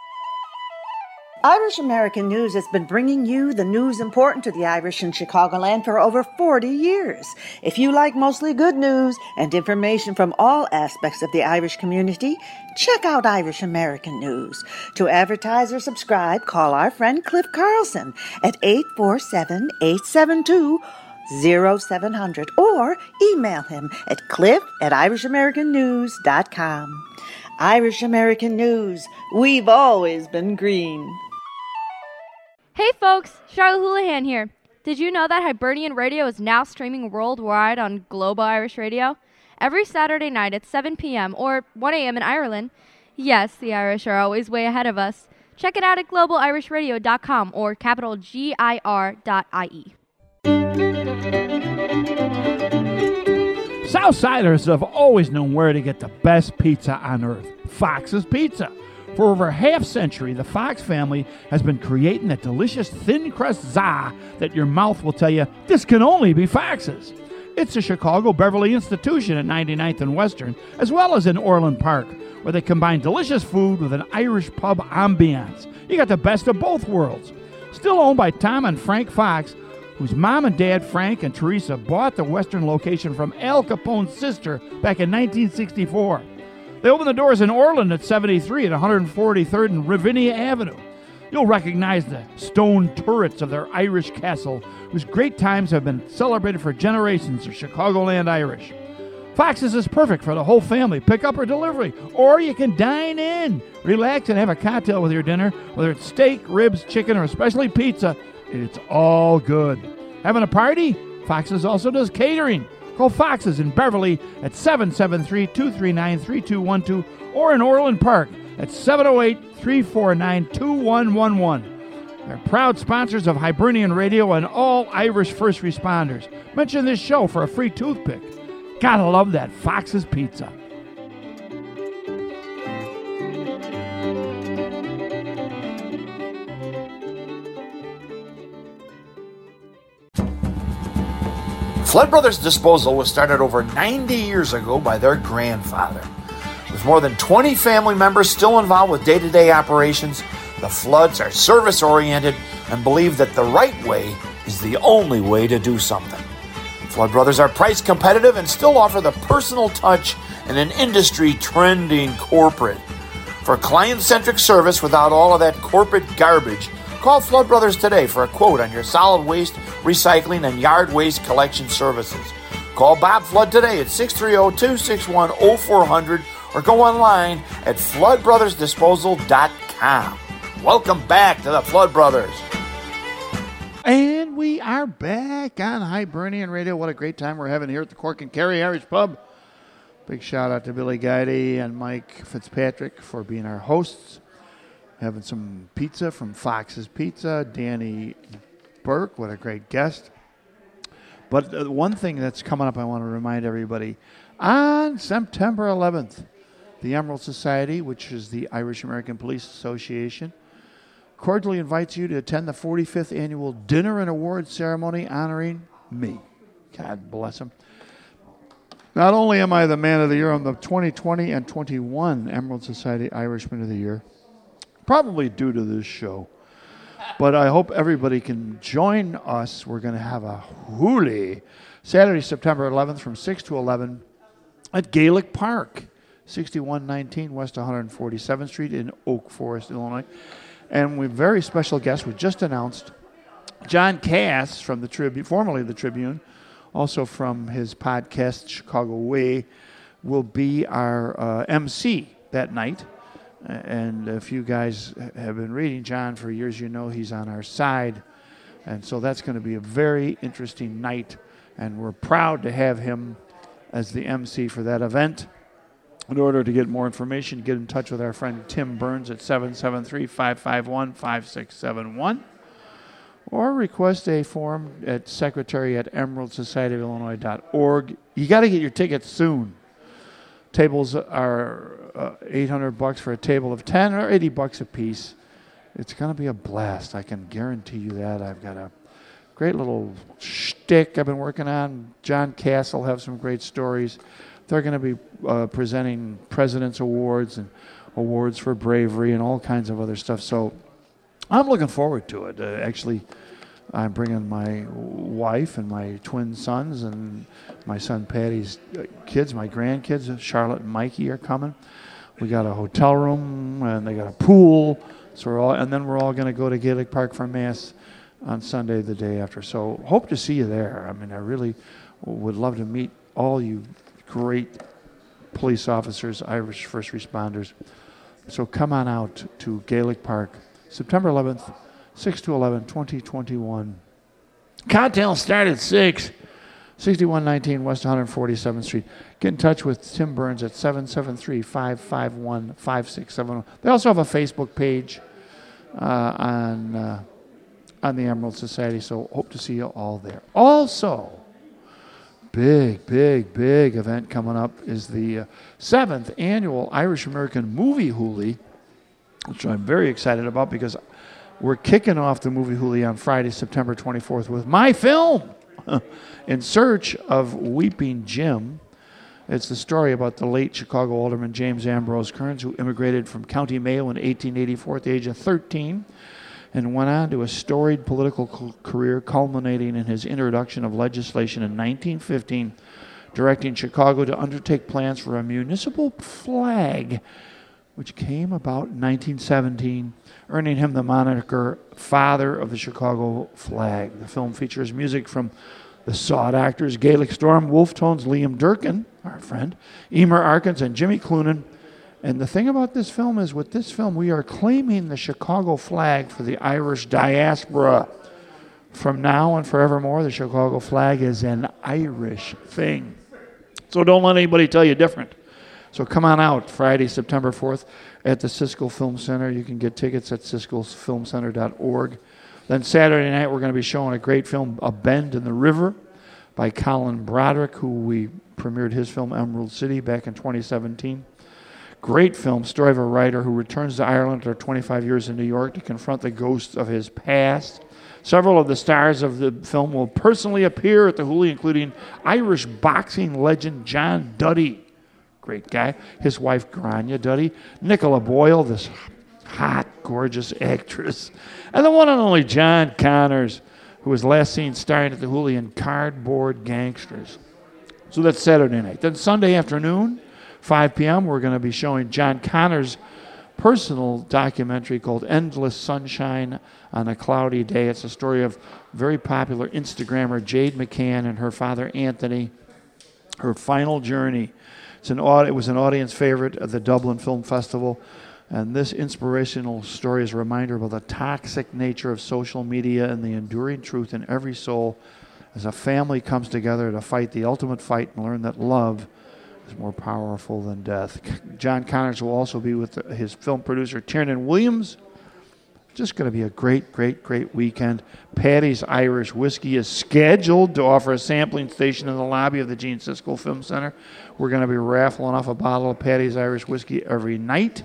[SPEAKER 4] Irish American News has been bringing you the news important to the Irish in Chicagoland for over 40 years. If you like mostly good news and information from all aspects of the Irish community, check out Irish American News. To advertise or subscribe, call our friend Cliff Carlson at 847-872-0700 or email him at cliff@irishamericannews.com. Irish American News, we've always been green.
[SPEAKER 5] Hey folks, Charlotte Houlihan here. Did you know that Hibernian Radio is now streaming worldwide on Global Irish Radio? Every Saturday night at 7 p.m. or 1 a.m. in Ireland. Yes, the Irish are always way ahead of us. Check it out at globalirishradio.com or capital GIR.IE.
[SPEAKER 2] Southsiders have always known where to get the best pizza on earth, Fox's Pizza. For over half century, the Fox family has been creating that delicious thin crust za that your mouth will tell you this can only be Fox's. It's a Chicago Beverly institution at 99th and Western, as well as in Orland Park, where they combine delicious food with an Irish pub ambiance. You got the best of both worlds. Still owned by Tom and Frank Fox, whose mom and dad, Frank and Teresa, bought the Western location from Al Capone's sister back in 1964. They opened the doors in Orland at 73 at 143rd and Ravinia Avenue. You'll recognize the stone turrets of their Irish castle, whose great times have been celebrated for generations of Chicagoland Irish. Fox's is perfect for the whole family, pick-up or delivery, or you can dine in. Relax and have a cocktail with your dinner, whether it's steak, ribs, chicken, or especially pizza. It's all good. Having a party? Fox's also does catering. Call Fox's in Beverly at 773-239-3212 or in Orland Park at 708-349-2111. They're proud sponsors of Hibernian Radio and all Irish first responders. Mention this show for a free toothpick. Gotta love that Fox's Pizza.
[SPEAKER 6] Flood Brothers Disposal was started over 90 years ago by their grandfather. With more than 20 family members still involved with day-to-day operations, the Floods are service-oriented and believe that the right way is the only way to do something. Flood Brothers are price competitive and still offer the personal touch and an industry-trending corporate. For client-centric service without all of that corporate garbage, call Flood Brothers today for a quote on your solid waste, recycling, and yard waste collection services. Call Bob Flood today at 630-261-0400 or go online at floodbrothersdisposal.com. Welcome back to the Flood Brothers.
[SPEAKER 2] And we are back on Hibernian Radio. What a great time we're having here at the Cork and Kerry Irish Pub. Big shout out to Billy Guidey and Mike Fitzpatrick for being our hosts. Having some pizza from Fox's Pizza. Danny Burke, what a great guest. But one thing that's coming up I want to remind everybody. On September 11th, the Emerald Society, which is the Irish American Police Association, cordially invites you to attend the 45th annual dinner and awards ceremony honoring me. God bless him. Not only am I the Man of the Year, I'm the 2020 and 21 Emerald Society Irishman of the Year, probably due to this show. But I hope everybody can join us. We're going to have a hoolie Saturday, September 11th from 6 to 11 at Gaelic Park, 6119 West 147th Street in Oak Forest, Illinois. And we have a very special guest. We just announced John Cass from the Tribune, formerly the Tribune, also from his podcast Chicago Way, will be our MC that night. And if you guys have been reading John for years, you know he's on our side. And so that's going to be a very interesting night. And we're proud to have him as the MC for that event. In order to get more information, get in touch with our friend Tim Burns at 773-551-5671. Or request a form at secretary@emeraldsocietyofillinois.org. You got to get your tickets soon. Tables are $800 for a table of 10 or $80 a piece. It's going to be a blast. I can guarantee you that. I've got a great little shtick I've been working on. John Cass will have some great stories. They're going to be presenting President's Awards and awards for bravery and all kinds of other stuff. So I'm looking forward to it. Actually, I'm bringing my wife and my twin sons and my son Patty's kids, my grandkids, Charlotte and Mikey are coming. We got a hotel room and they got a pool. So we're all going to go to Gaelic Park for Mass on Sunday the day after. So hope to see you there. I mean, I really would love to meet all you great police officers, Irish first responders. So come on out to Gaelic Park, September 11th, 6 to 11, 2021. Cocktails start at 6, 6119 West 147th Street. Get in touch with Tim Burns at 773-551-5671. They also have a Facebook page on the Emerald Society, so hope to see you all there. Also, big event coming up is the 7th annual Irish American Movie Hoolie, which I'm very excited about because we're kicking off the Movie Hoolie on Friday, September 24th with my film. In Search of Weeping Jim. It's the story about the late Chicago alderman James Ambrose Kearns, who immigrated from County Mayo in 1884 at the age of 13 and went on to a storied political career culminating in his introduction of legislation in 1915, directing Chicago to undertake plans for a municipal flag, which came about in 1917, earning him the moniker Father of the Chicago Flag. The film features music from the Sod Actors, Gaelic Storm, Wolf Tones, Liam Durkin, our friend, Emer Arkins, and Jimmy Cloonan. And the thing about this film is, with this film, we are claiming the Chicago flag for the Irish diaspora. From now and forevermore, the Chicago flag is an Irish thing. So don't let anybody tell you different. So come on out Friday, September 4th at the Siskel Film Center. You can get tickets at siskelfilmcenter.org. Then Saturday night, we're going to be showing a great film, A Bend in the River, by Colin Broderick, who we premiered his film Emerald City back in 2017. Great film, story of a writer who returns to Ireland after 25 years in New York to confront the ghosts of his past. Several of the stars of the film will personally appear at the Hoolie, including Irish boxing legend John Duddy, great guy, his wife Grania Duddy, Nicola Boyle, this hot, gorgeous actress, and the one and only John Connors, who was last seen starring at the Hoolie in Cardboard Gangsters. So that's Saturday night. Then Sunday afternoon, 5 p.m., we're going to be showing John Connors' personal documentary called Endless Sunshine on a Cloudy Day. It's a story of very popular Instagrammer Jade McCann and her father Anthony, her final journey. It was an audience favorite at the Dublin Film Festival. And this inspirational story is a reminder about the toxic nature of social media and the enduring truth in every soul as a family comes together to fight the ultimate fight and learn that love is more powerful than death. John Connors will also be with his film producer, Tiernan Williams. Just going to be a great, great, great weekend. Paddy's Irish Whiskey is scheduled to offer a sampling station in the lobby of the Gene Siskel Film Center. We're going to be raffling off a bottle of Paddy's Irish Whiskey every night.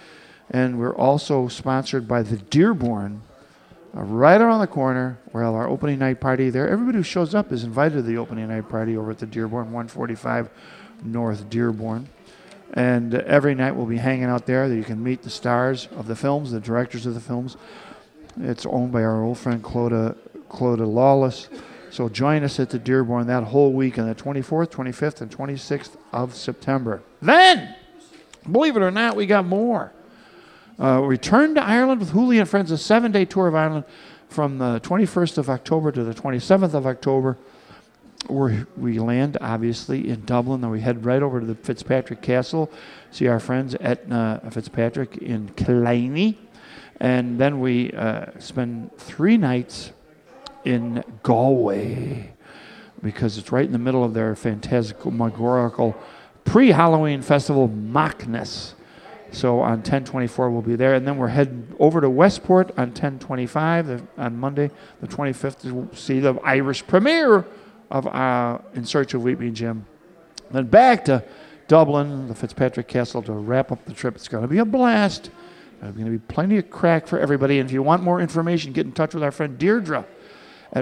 [SPEAKER 2] And we're also sponsored by the Dearborn, right around the corner. We'll have our opening night party there. Everybody who shows up is invited to the opening night party over at the Dearborn, 145 North Dearborn. And every night we'll be hanging out there. You can meet the stars of the films, the directors of the films. It's owned by our old friend Clodagh Lawless. So join us at the Dearborn that whole week on the 24th, 25th, and 26th of September. Then, believe it or not, we got more. Return to Ireland with Hoolie and Friends, a 7-day tour of Ireland from the 21st of October to the 27th of October. We land, obviously, in Dublin. Then we head right over to the Fitzpatrick Castle, see our friends Etna Fitzpatrick in Killiney. And then we spend 3 nights in Galway because it's right in the middle of their phantasmagorical pre-Halloween festival, Machness. So on 10/24 we'll be there, and then we're heading over to Westport on 10/25 on Monday, the 25th, to see the Irish premiere of In Search of Weeping Jim. Then back to Dublin, the Fitzpatrick Castle, to wrap up the trip. It's going to be a blast. There's going to be plenty of crack for everybody. And if you want more information, get in touch with our friend Deirdre at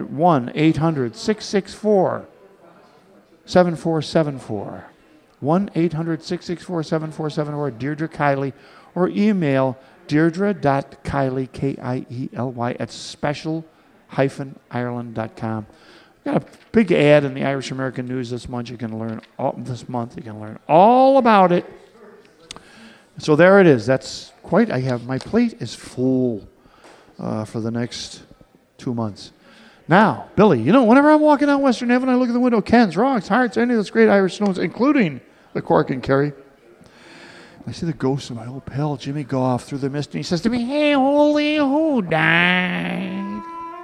[SPEAKER 2] 1-800-664-7474. 1-800-664-7474, Deirdre Kiley, or email Deirdre.Kiley, K-I-E-L-Y, at special-ireland.com. Got a big ad in the Irish American News this month. You can learn all about it. So there it is. That's quite. My plate is full for the next 2 months. Now, Billy, whenever I'm walking down Western Avenue, I look at the window, Ken's, Rocks, Hearts, any of those great Irish stones, including the Cork and Kerry. I see the ghost of my old pal, Jimmy Goff, through the mist, and he says to me, "Hey, Holy, who died?"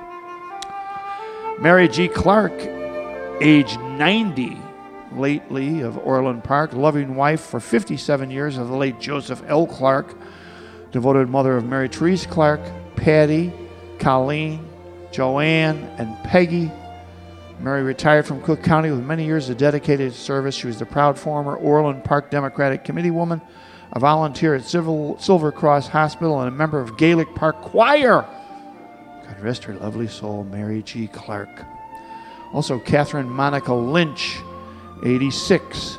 [SPEAKER 2] Mary G. Clark, age 90, lately of Orland Park, loving wife for 57 years of the late Joseph L. Clark, devoted mother of Mary Therese Clark, Patty, Colleen, Joanne, and Peggy. Mary retired from Cook County with many years of dedicated service. She was the proud former Orland Park Democratic Committee woman, a volunteer at Silver Cross Hospital, and a member of Gaelic Park Choir. God rest her lovely soul, Mary G. Clark. Also, Catherine Monica Lynch, 86,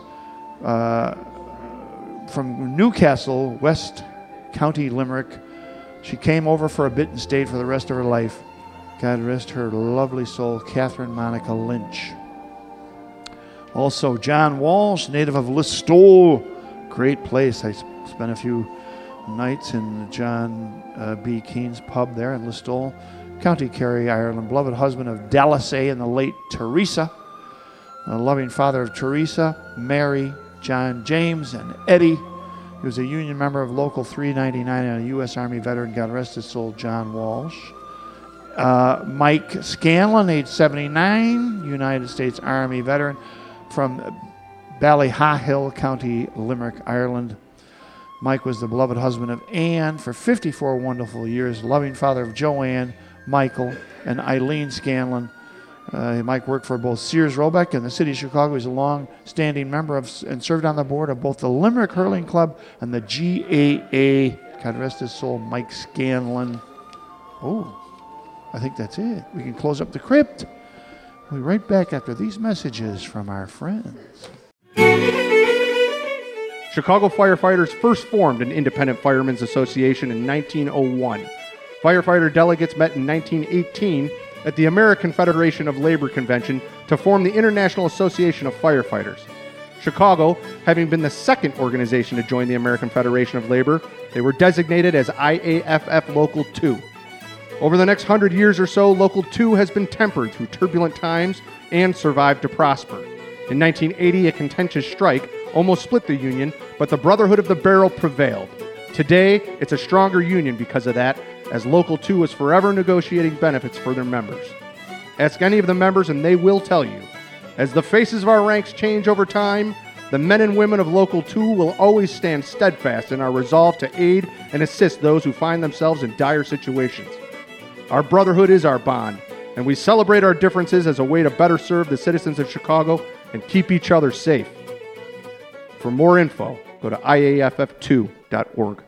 [SPEAKER 2] from Newcastle, West County, Limerick. She came over for a bit and stayed for the rest of her life. God rest her lovely soul, Catherine Monica Lynch. Also, John Walsh, native of Listowel. Great place. I spent a few nights in John B. Keen's pub there in Listowel, County Kerry, Ireland. Beloved husband of Dallasay and the late Teresa. A loving father of Teresa, Mary, John James, and Eddie. He was a union member of Local 399 and a U.S. Army veteran. God rest his soul, John Walsh. Mike Scanlon, age 79, United States Army veteran from Ballyhahill, County Limerick, Ireland. Mike was the beloved husband of Anne for 54 wonderful years, loving father of Joanne, Michael, and Eileen Scanlon. Mike worked for both Sears Roebuck and the City of Chicago. He's a long-standing member of and served on the board of both the Limerick Hurling Club and the GAA. God rest his soul, Mike Scanlon. Oh, I think that's it. We can close up the crypt. We'll be right back after these messages from our friends.
[SPEAKER 7] Chicago firefighters first formed an independent firemen's association in 1901. Firefighter delegates met in 1918 at the American Federation of Labor Convention to form the International Association of Firefighters. Chicago, having been the second organization to join the American Federation of Labor, they were designated as IAFF Local 2. Over the next 100 years or so, Local 2 has been tempered through turbulent times and survived to prosper. In 1980, a contentious strike almost split the union, but the Brotherhood of the Barrel prevailed. Today, it's a stronger union because of that, as Local 2 is forever negotiating benefits for their members. Ask any of the members and they will tell you. As the faces of our ranks change over time, the men and women of Local 2 will always stand steadfast in our resolve to aid and assist those who find themselves in dire situations. Our brotherhood is our bond, and we celebrate our differences as a way to better serve the citizens of Chicago and keep each other safe. For more info, go to IAFF2.org.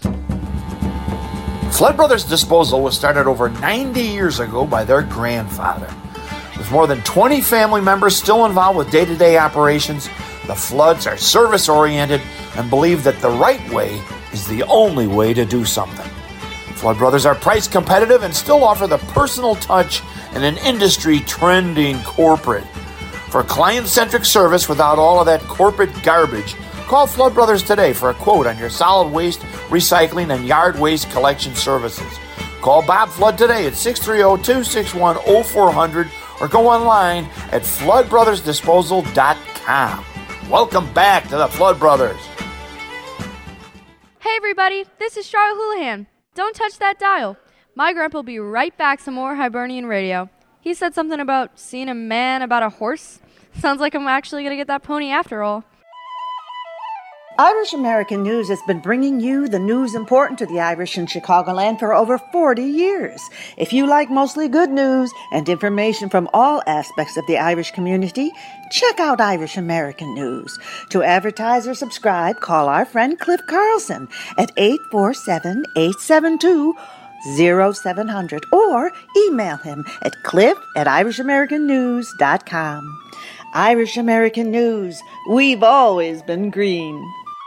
[SPEAKER 6] Flood Brothers Disposal was started over 90 years ago by their grandfather. With more than 20 family members still involved with day-to-day operations, the Floods are service-oriented and believe that the right way is the only way to do something. Flood Brothers are price competitive and still offer the personal touch and an industry-trending corporate. For client-centric service without all of that corporate garbage, call Flood Brothers today for a quote on your solid waste, recycling, and yard waste collection services. Call Bob Flood today at 630-261-0400 or go online at floodbrothersdisposal.com. Welcome back to the Flood Brothers.
[SPEAKER 5] Hey everybody, this is Charlotte Houlihan. Don't touch that dial. My grandpa will be right back some more Hibernian Radio. He said something about seeing a man about a horse. Sounds like I'm actually going to get that pony after all.
[SPEAKER 4] Irish American News has been bringing you the news important to the Irish in Chicagoland for over 40 years. If you like mostly good news and information from all aspects of the Irish community, check out Irish American News. To advertise or subscribe, call our friend Cliff Carlson at 847-872-0700 or email him at cliff@irishamericannews.com. Irish American News, we've always been green.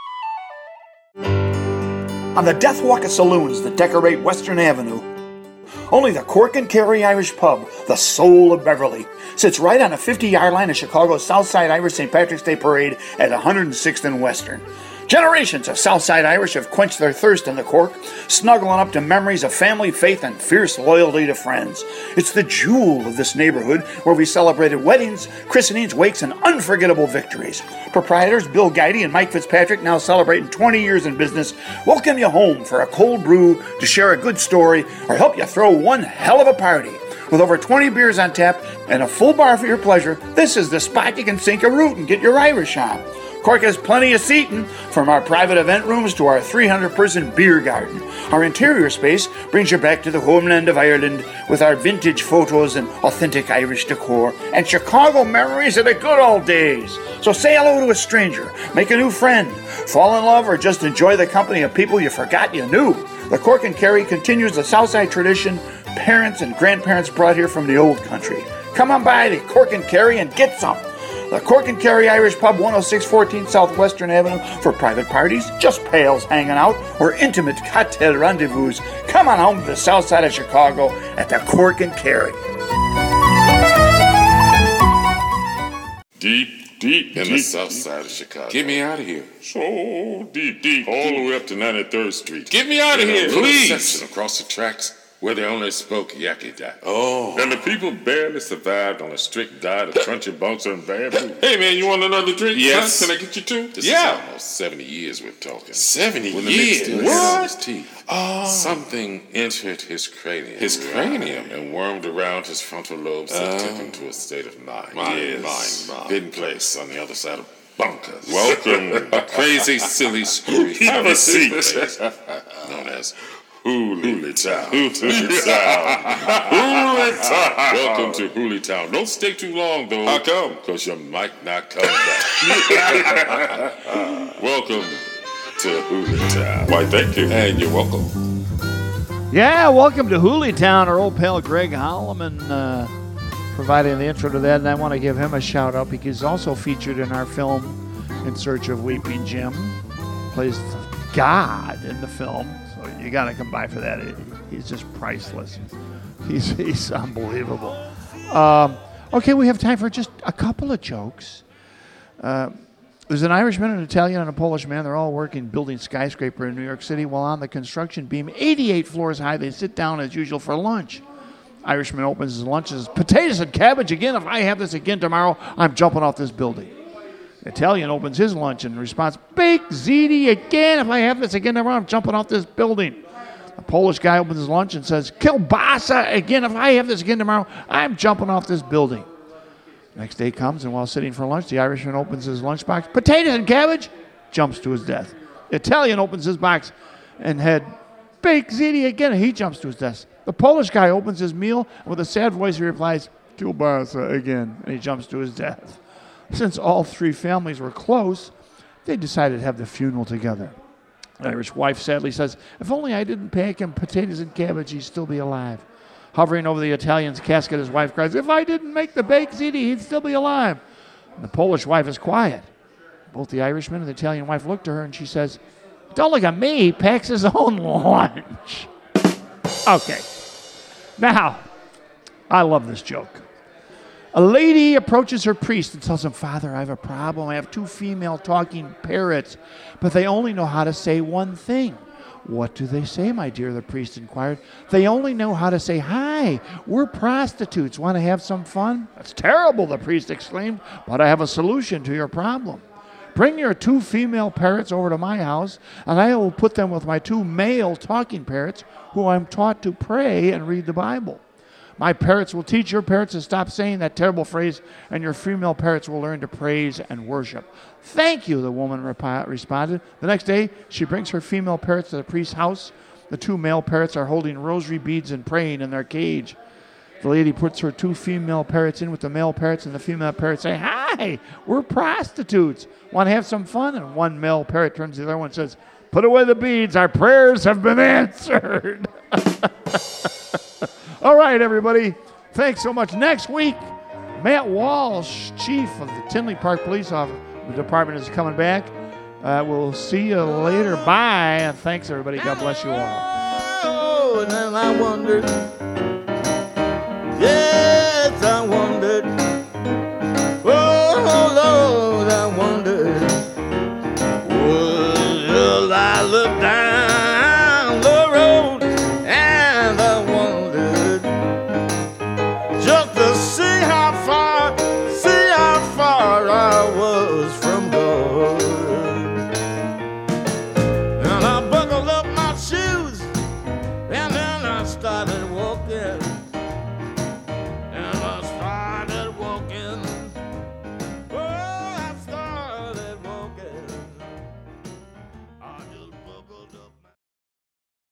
[SPEAKER 6] On the Death Walk of saloons that decorate Western Avenue, only the Cork and Kerry Irish Pub, the soul of Beverly, sits right on a 50-yard line of Chicago's Southside Irish St. Patrick's Day Parade at 106th and Western. Generations of Southside Irish have quenched their thirst in the Cork, snuggling up to memories of family, faith, and fierce loyalty to friends. It's the jewel of this neighborhood where we celebrated weddings, christenings, wakes, and unforgettable victories. Proprietors Bill Guidey and Mike Fitzpatrick, now celebrating 20 years in business, welcome you home for a cold brew, to share a good story, or help you throw one hell of a party. With over 20 beers on tap and a full bar for your pleasure, this is the spot you can sink a root and get your Irish on. Cork has plenty of seating, from our private event rooms to our 300-person beer garden. Our interior space brings you back to the homeland of Ireland with our vintage photos and authentic Irish decor and Chicago memories of the good old days. So say hello to a stranger, make a new friend, fall in love, or just enjoy the company of people you forgot you knew. The Cork and Kerry continues the Southside tradition parents and grandparents brought here from the old country. Come on by the Cork and Kerry and get some. The Cork and Kerry Irish Pub, 10614 Southwestern Avenue, for private parties, just pals hanging out, or intimate cocktail rendezvous. Come on home to the south side of Chicago at the Cork and Kerry.
[SPEAKER 8] Deep in the south side of Chicago. Get me out of here. So deep, all the way up to 93rd Street. Get me out of here, please. Section across the tracks where they only spoke Yaki diet. Oh. And the people barely survived on a strict diet of crunchy bunker and bamboo. Hey, man, you want another drink? Yes. Can I get you two? This is almost 70 years we're talking. 70 years? What? Oh. Something entered his cranium. His cranium? And wormed around his frontal lobes and took him to a state of mind. Mind. Hidden place on the other side of bunkers. Welcome, crazy, silly, screwy. Have a seat. Known as Hooley Town. Welcome to Hooley Town. Don't stay too long, though. How come? Because you might not come back. Welcome to Hooley Town. Why, thank you. And you're welcome.
[SPEAKER 2] Yeah, welcome to Hooley Town. Our old pal Greg Holloman providing the intro to that, and I want to give him a shout out because he's also featured in our film In Search of Weeping Jim. Plays God in the film. You got to come by for that. He's just priceless. He's unbelievable. Okay, we have time for just a couple of jokes. There's an Irishman, an Italian, and a Polish man. They're all working building skyscraper in New York City. While on the construction beam, 88 floors high, they sit down as usual for lunch. Irishman opens his lunch and says, "Potatoes and cabbage again. If I have this again tomorrow, I'm jumping off this building." The Italian opens his lunch and responds, "Baked ziti again. If I have this again tomorrow, I'm jumping off this building." The Polish guy opens his lunch and says, "Kielbasa again. If I have this again tomorrow, I'm jumping off this building." Next day comes, and while sitting for lunch, the Irishman opens his lunchbox. "Potatoes and cabbage," jumps to his death. The Italian opens his box and had baked ziti again, and he jumps to his death. The Polish guy opens his meal, and with a sad voice, he replies, "Kielbasa again," and he jumps to his death. Since all three families were close, they decided to have the funeral together. The Irish wife sadly says, "If only I didn't pack him potatoes and cabbage, he'd still be alive." Hovering over the Italian's casket, his wife cries, "If I didn't make the baked ziti, he'd still be alive." And the Polish wife is quiet. Both the Irishman and the Italian wife look to her, and she says, "Don't look at me, he packs his own lunch." Okay. Now, I love this joke. A lady approaches her priest and tells him, "Father, I have a problem. I have two female talking parrots, but they only know how to say one thing." "What do they say, my dear?" the priest inquired. "They only know how to say, 'Hi, we're prostitutes. Want to have some fun?'" "That's terrible," the priest exclaimed, "but I have a solution to your problem. Bring your two female parrots over to my house, and I will put them with my two male talking parrots, who I'm taught to pray and read the Bible. My parrots will teach your parrots to stop saying that terrible phrase, and your female parrots will learn to praise and worship." "Thank you," the woman responded. The next day, she brings her female parrots to the priest's house. The two male parrots are holding rosary beads and praying in their cage. The lady puts her two female parrots in with the male parrots, and the female parrots say, "Hi, we're prostitutes. Want to have some fun?" And one male parrot turns to the other one and says, "Put away the beads. Our prayers have been answered." All right, everybody. Thanks so much. Next week, Matt Walsh, chief of the Tinley Park Police Department, is coming back. We'll see you later. Bye. Thanks, everybody. God bless you all.
[SPEAKER 1] Oh, and I wondered. Yes, I wondered. Oh, Lord, I wondered. Will I look down the road and I wondered just to see how far I was from God. And I buckled up my shoes and then I started walking.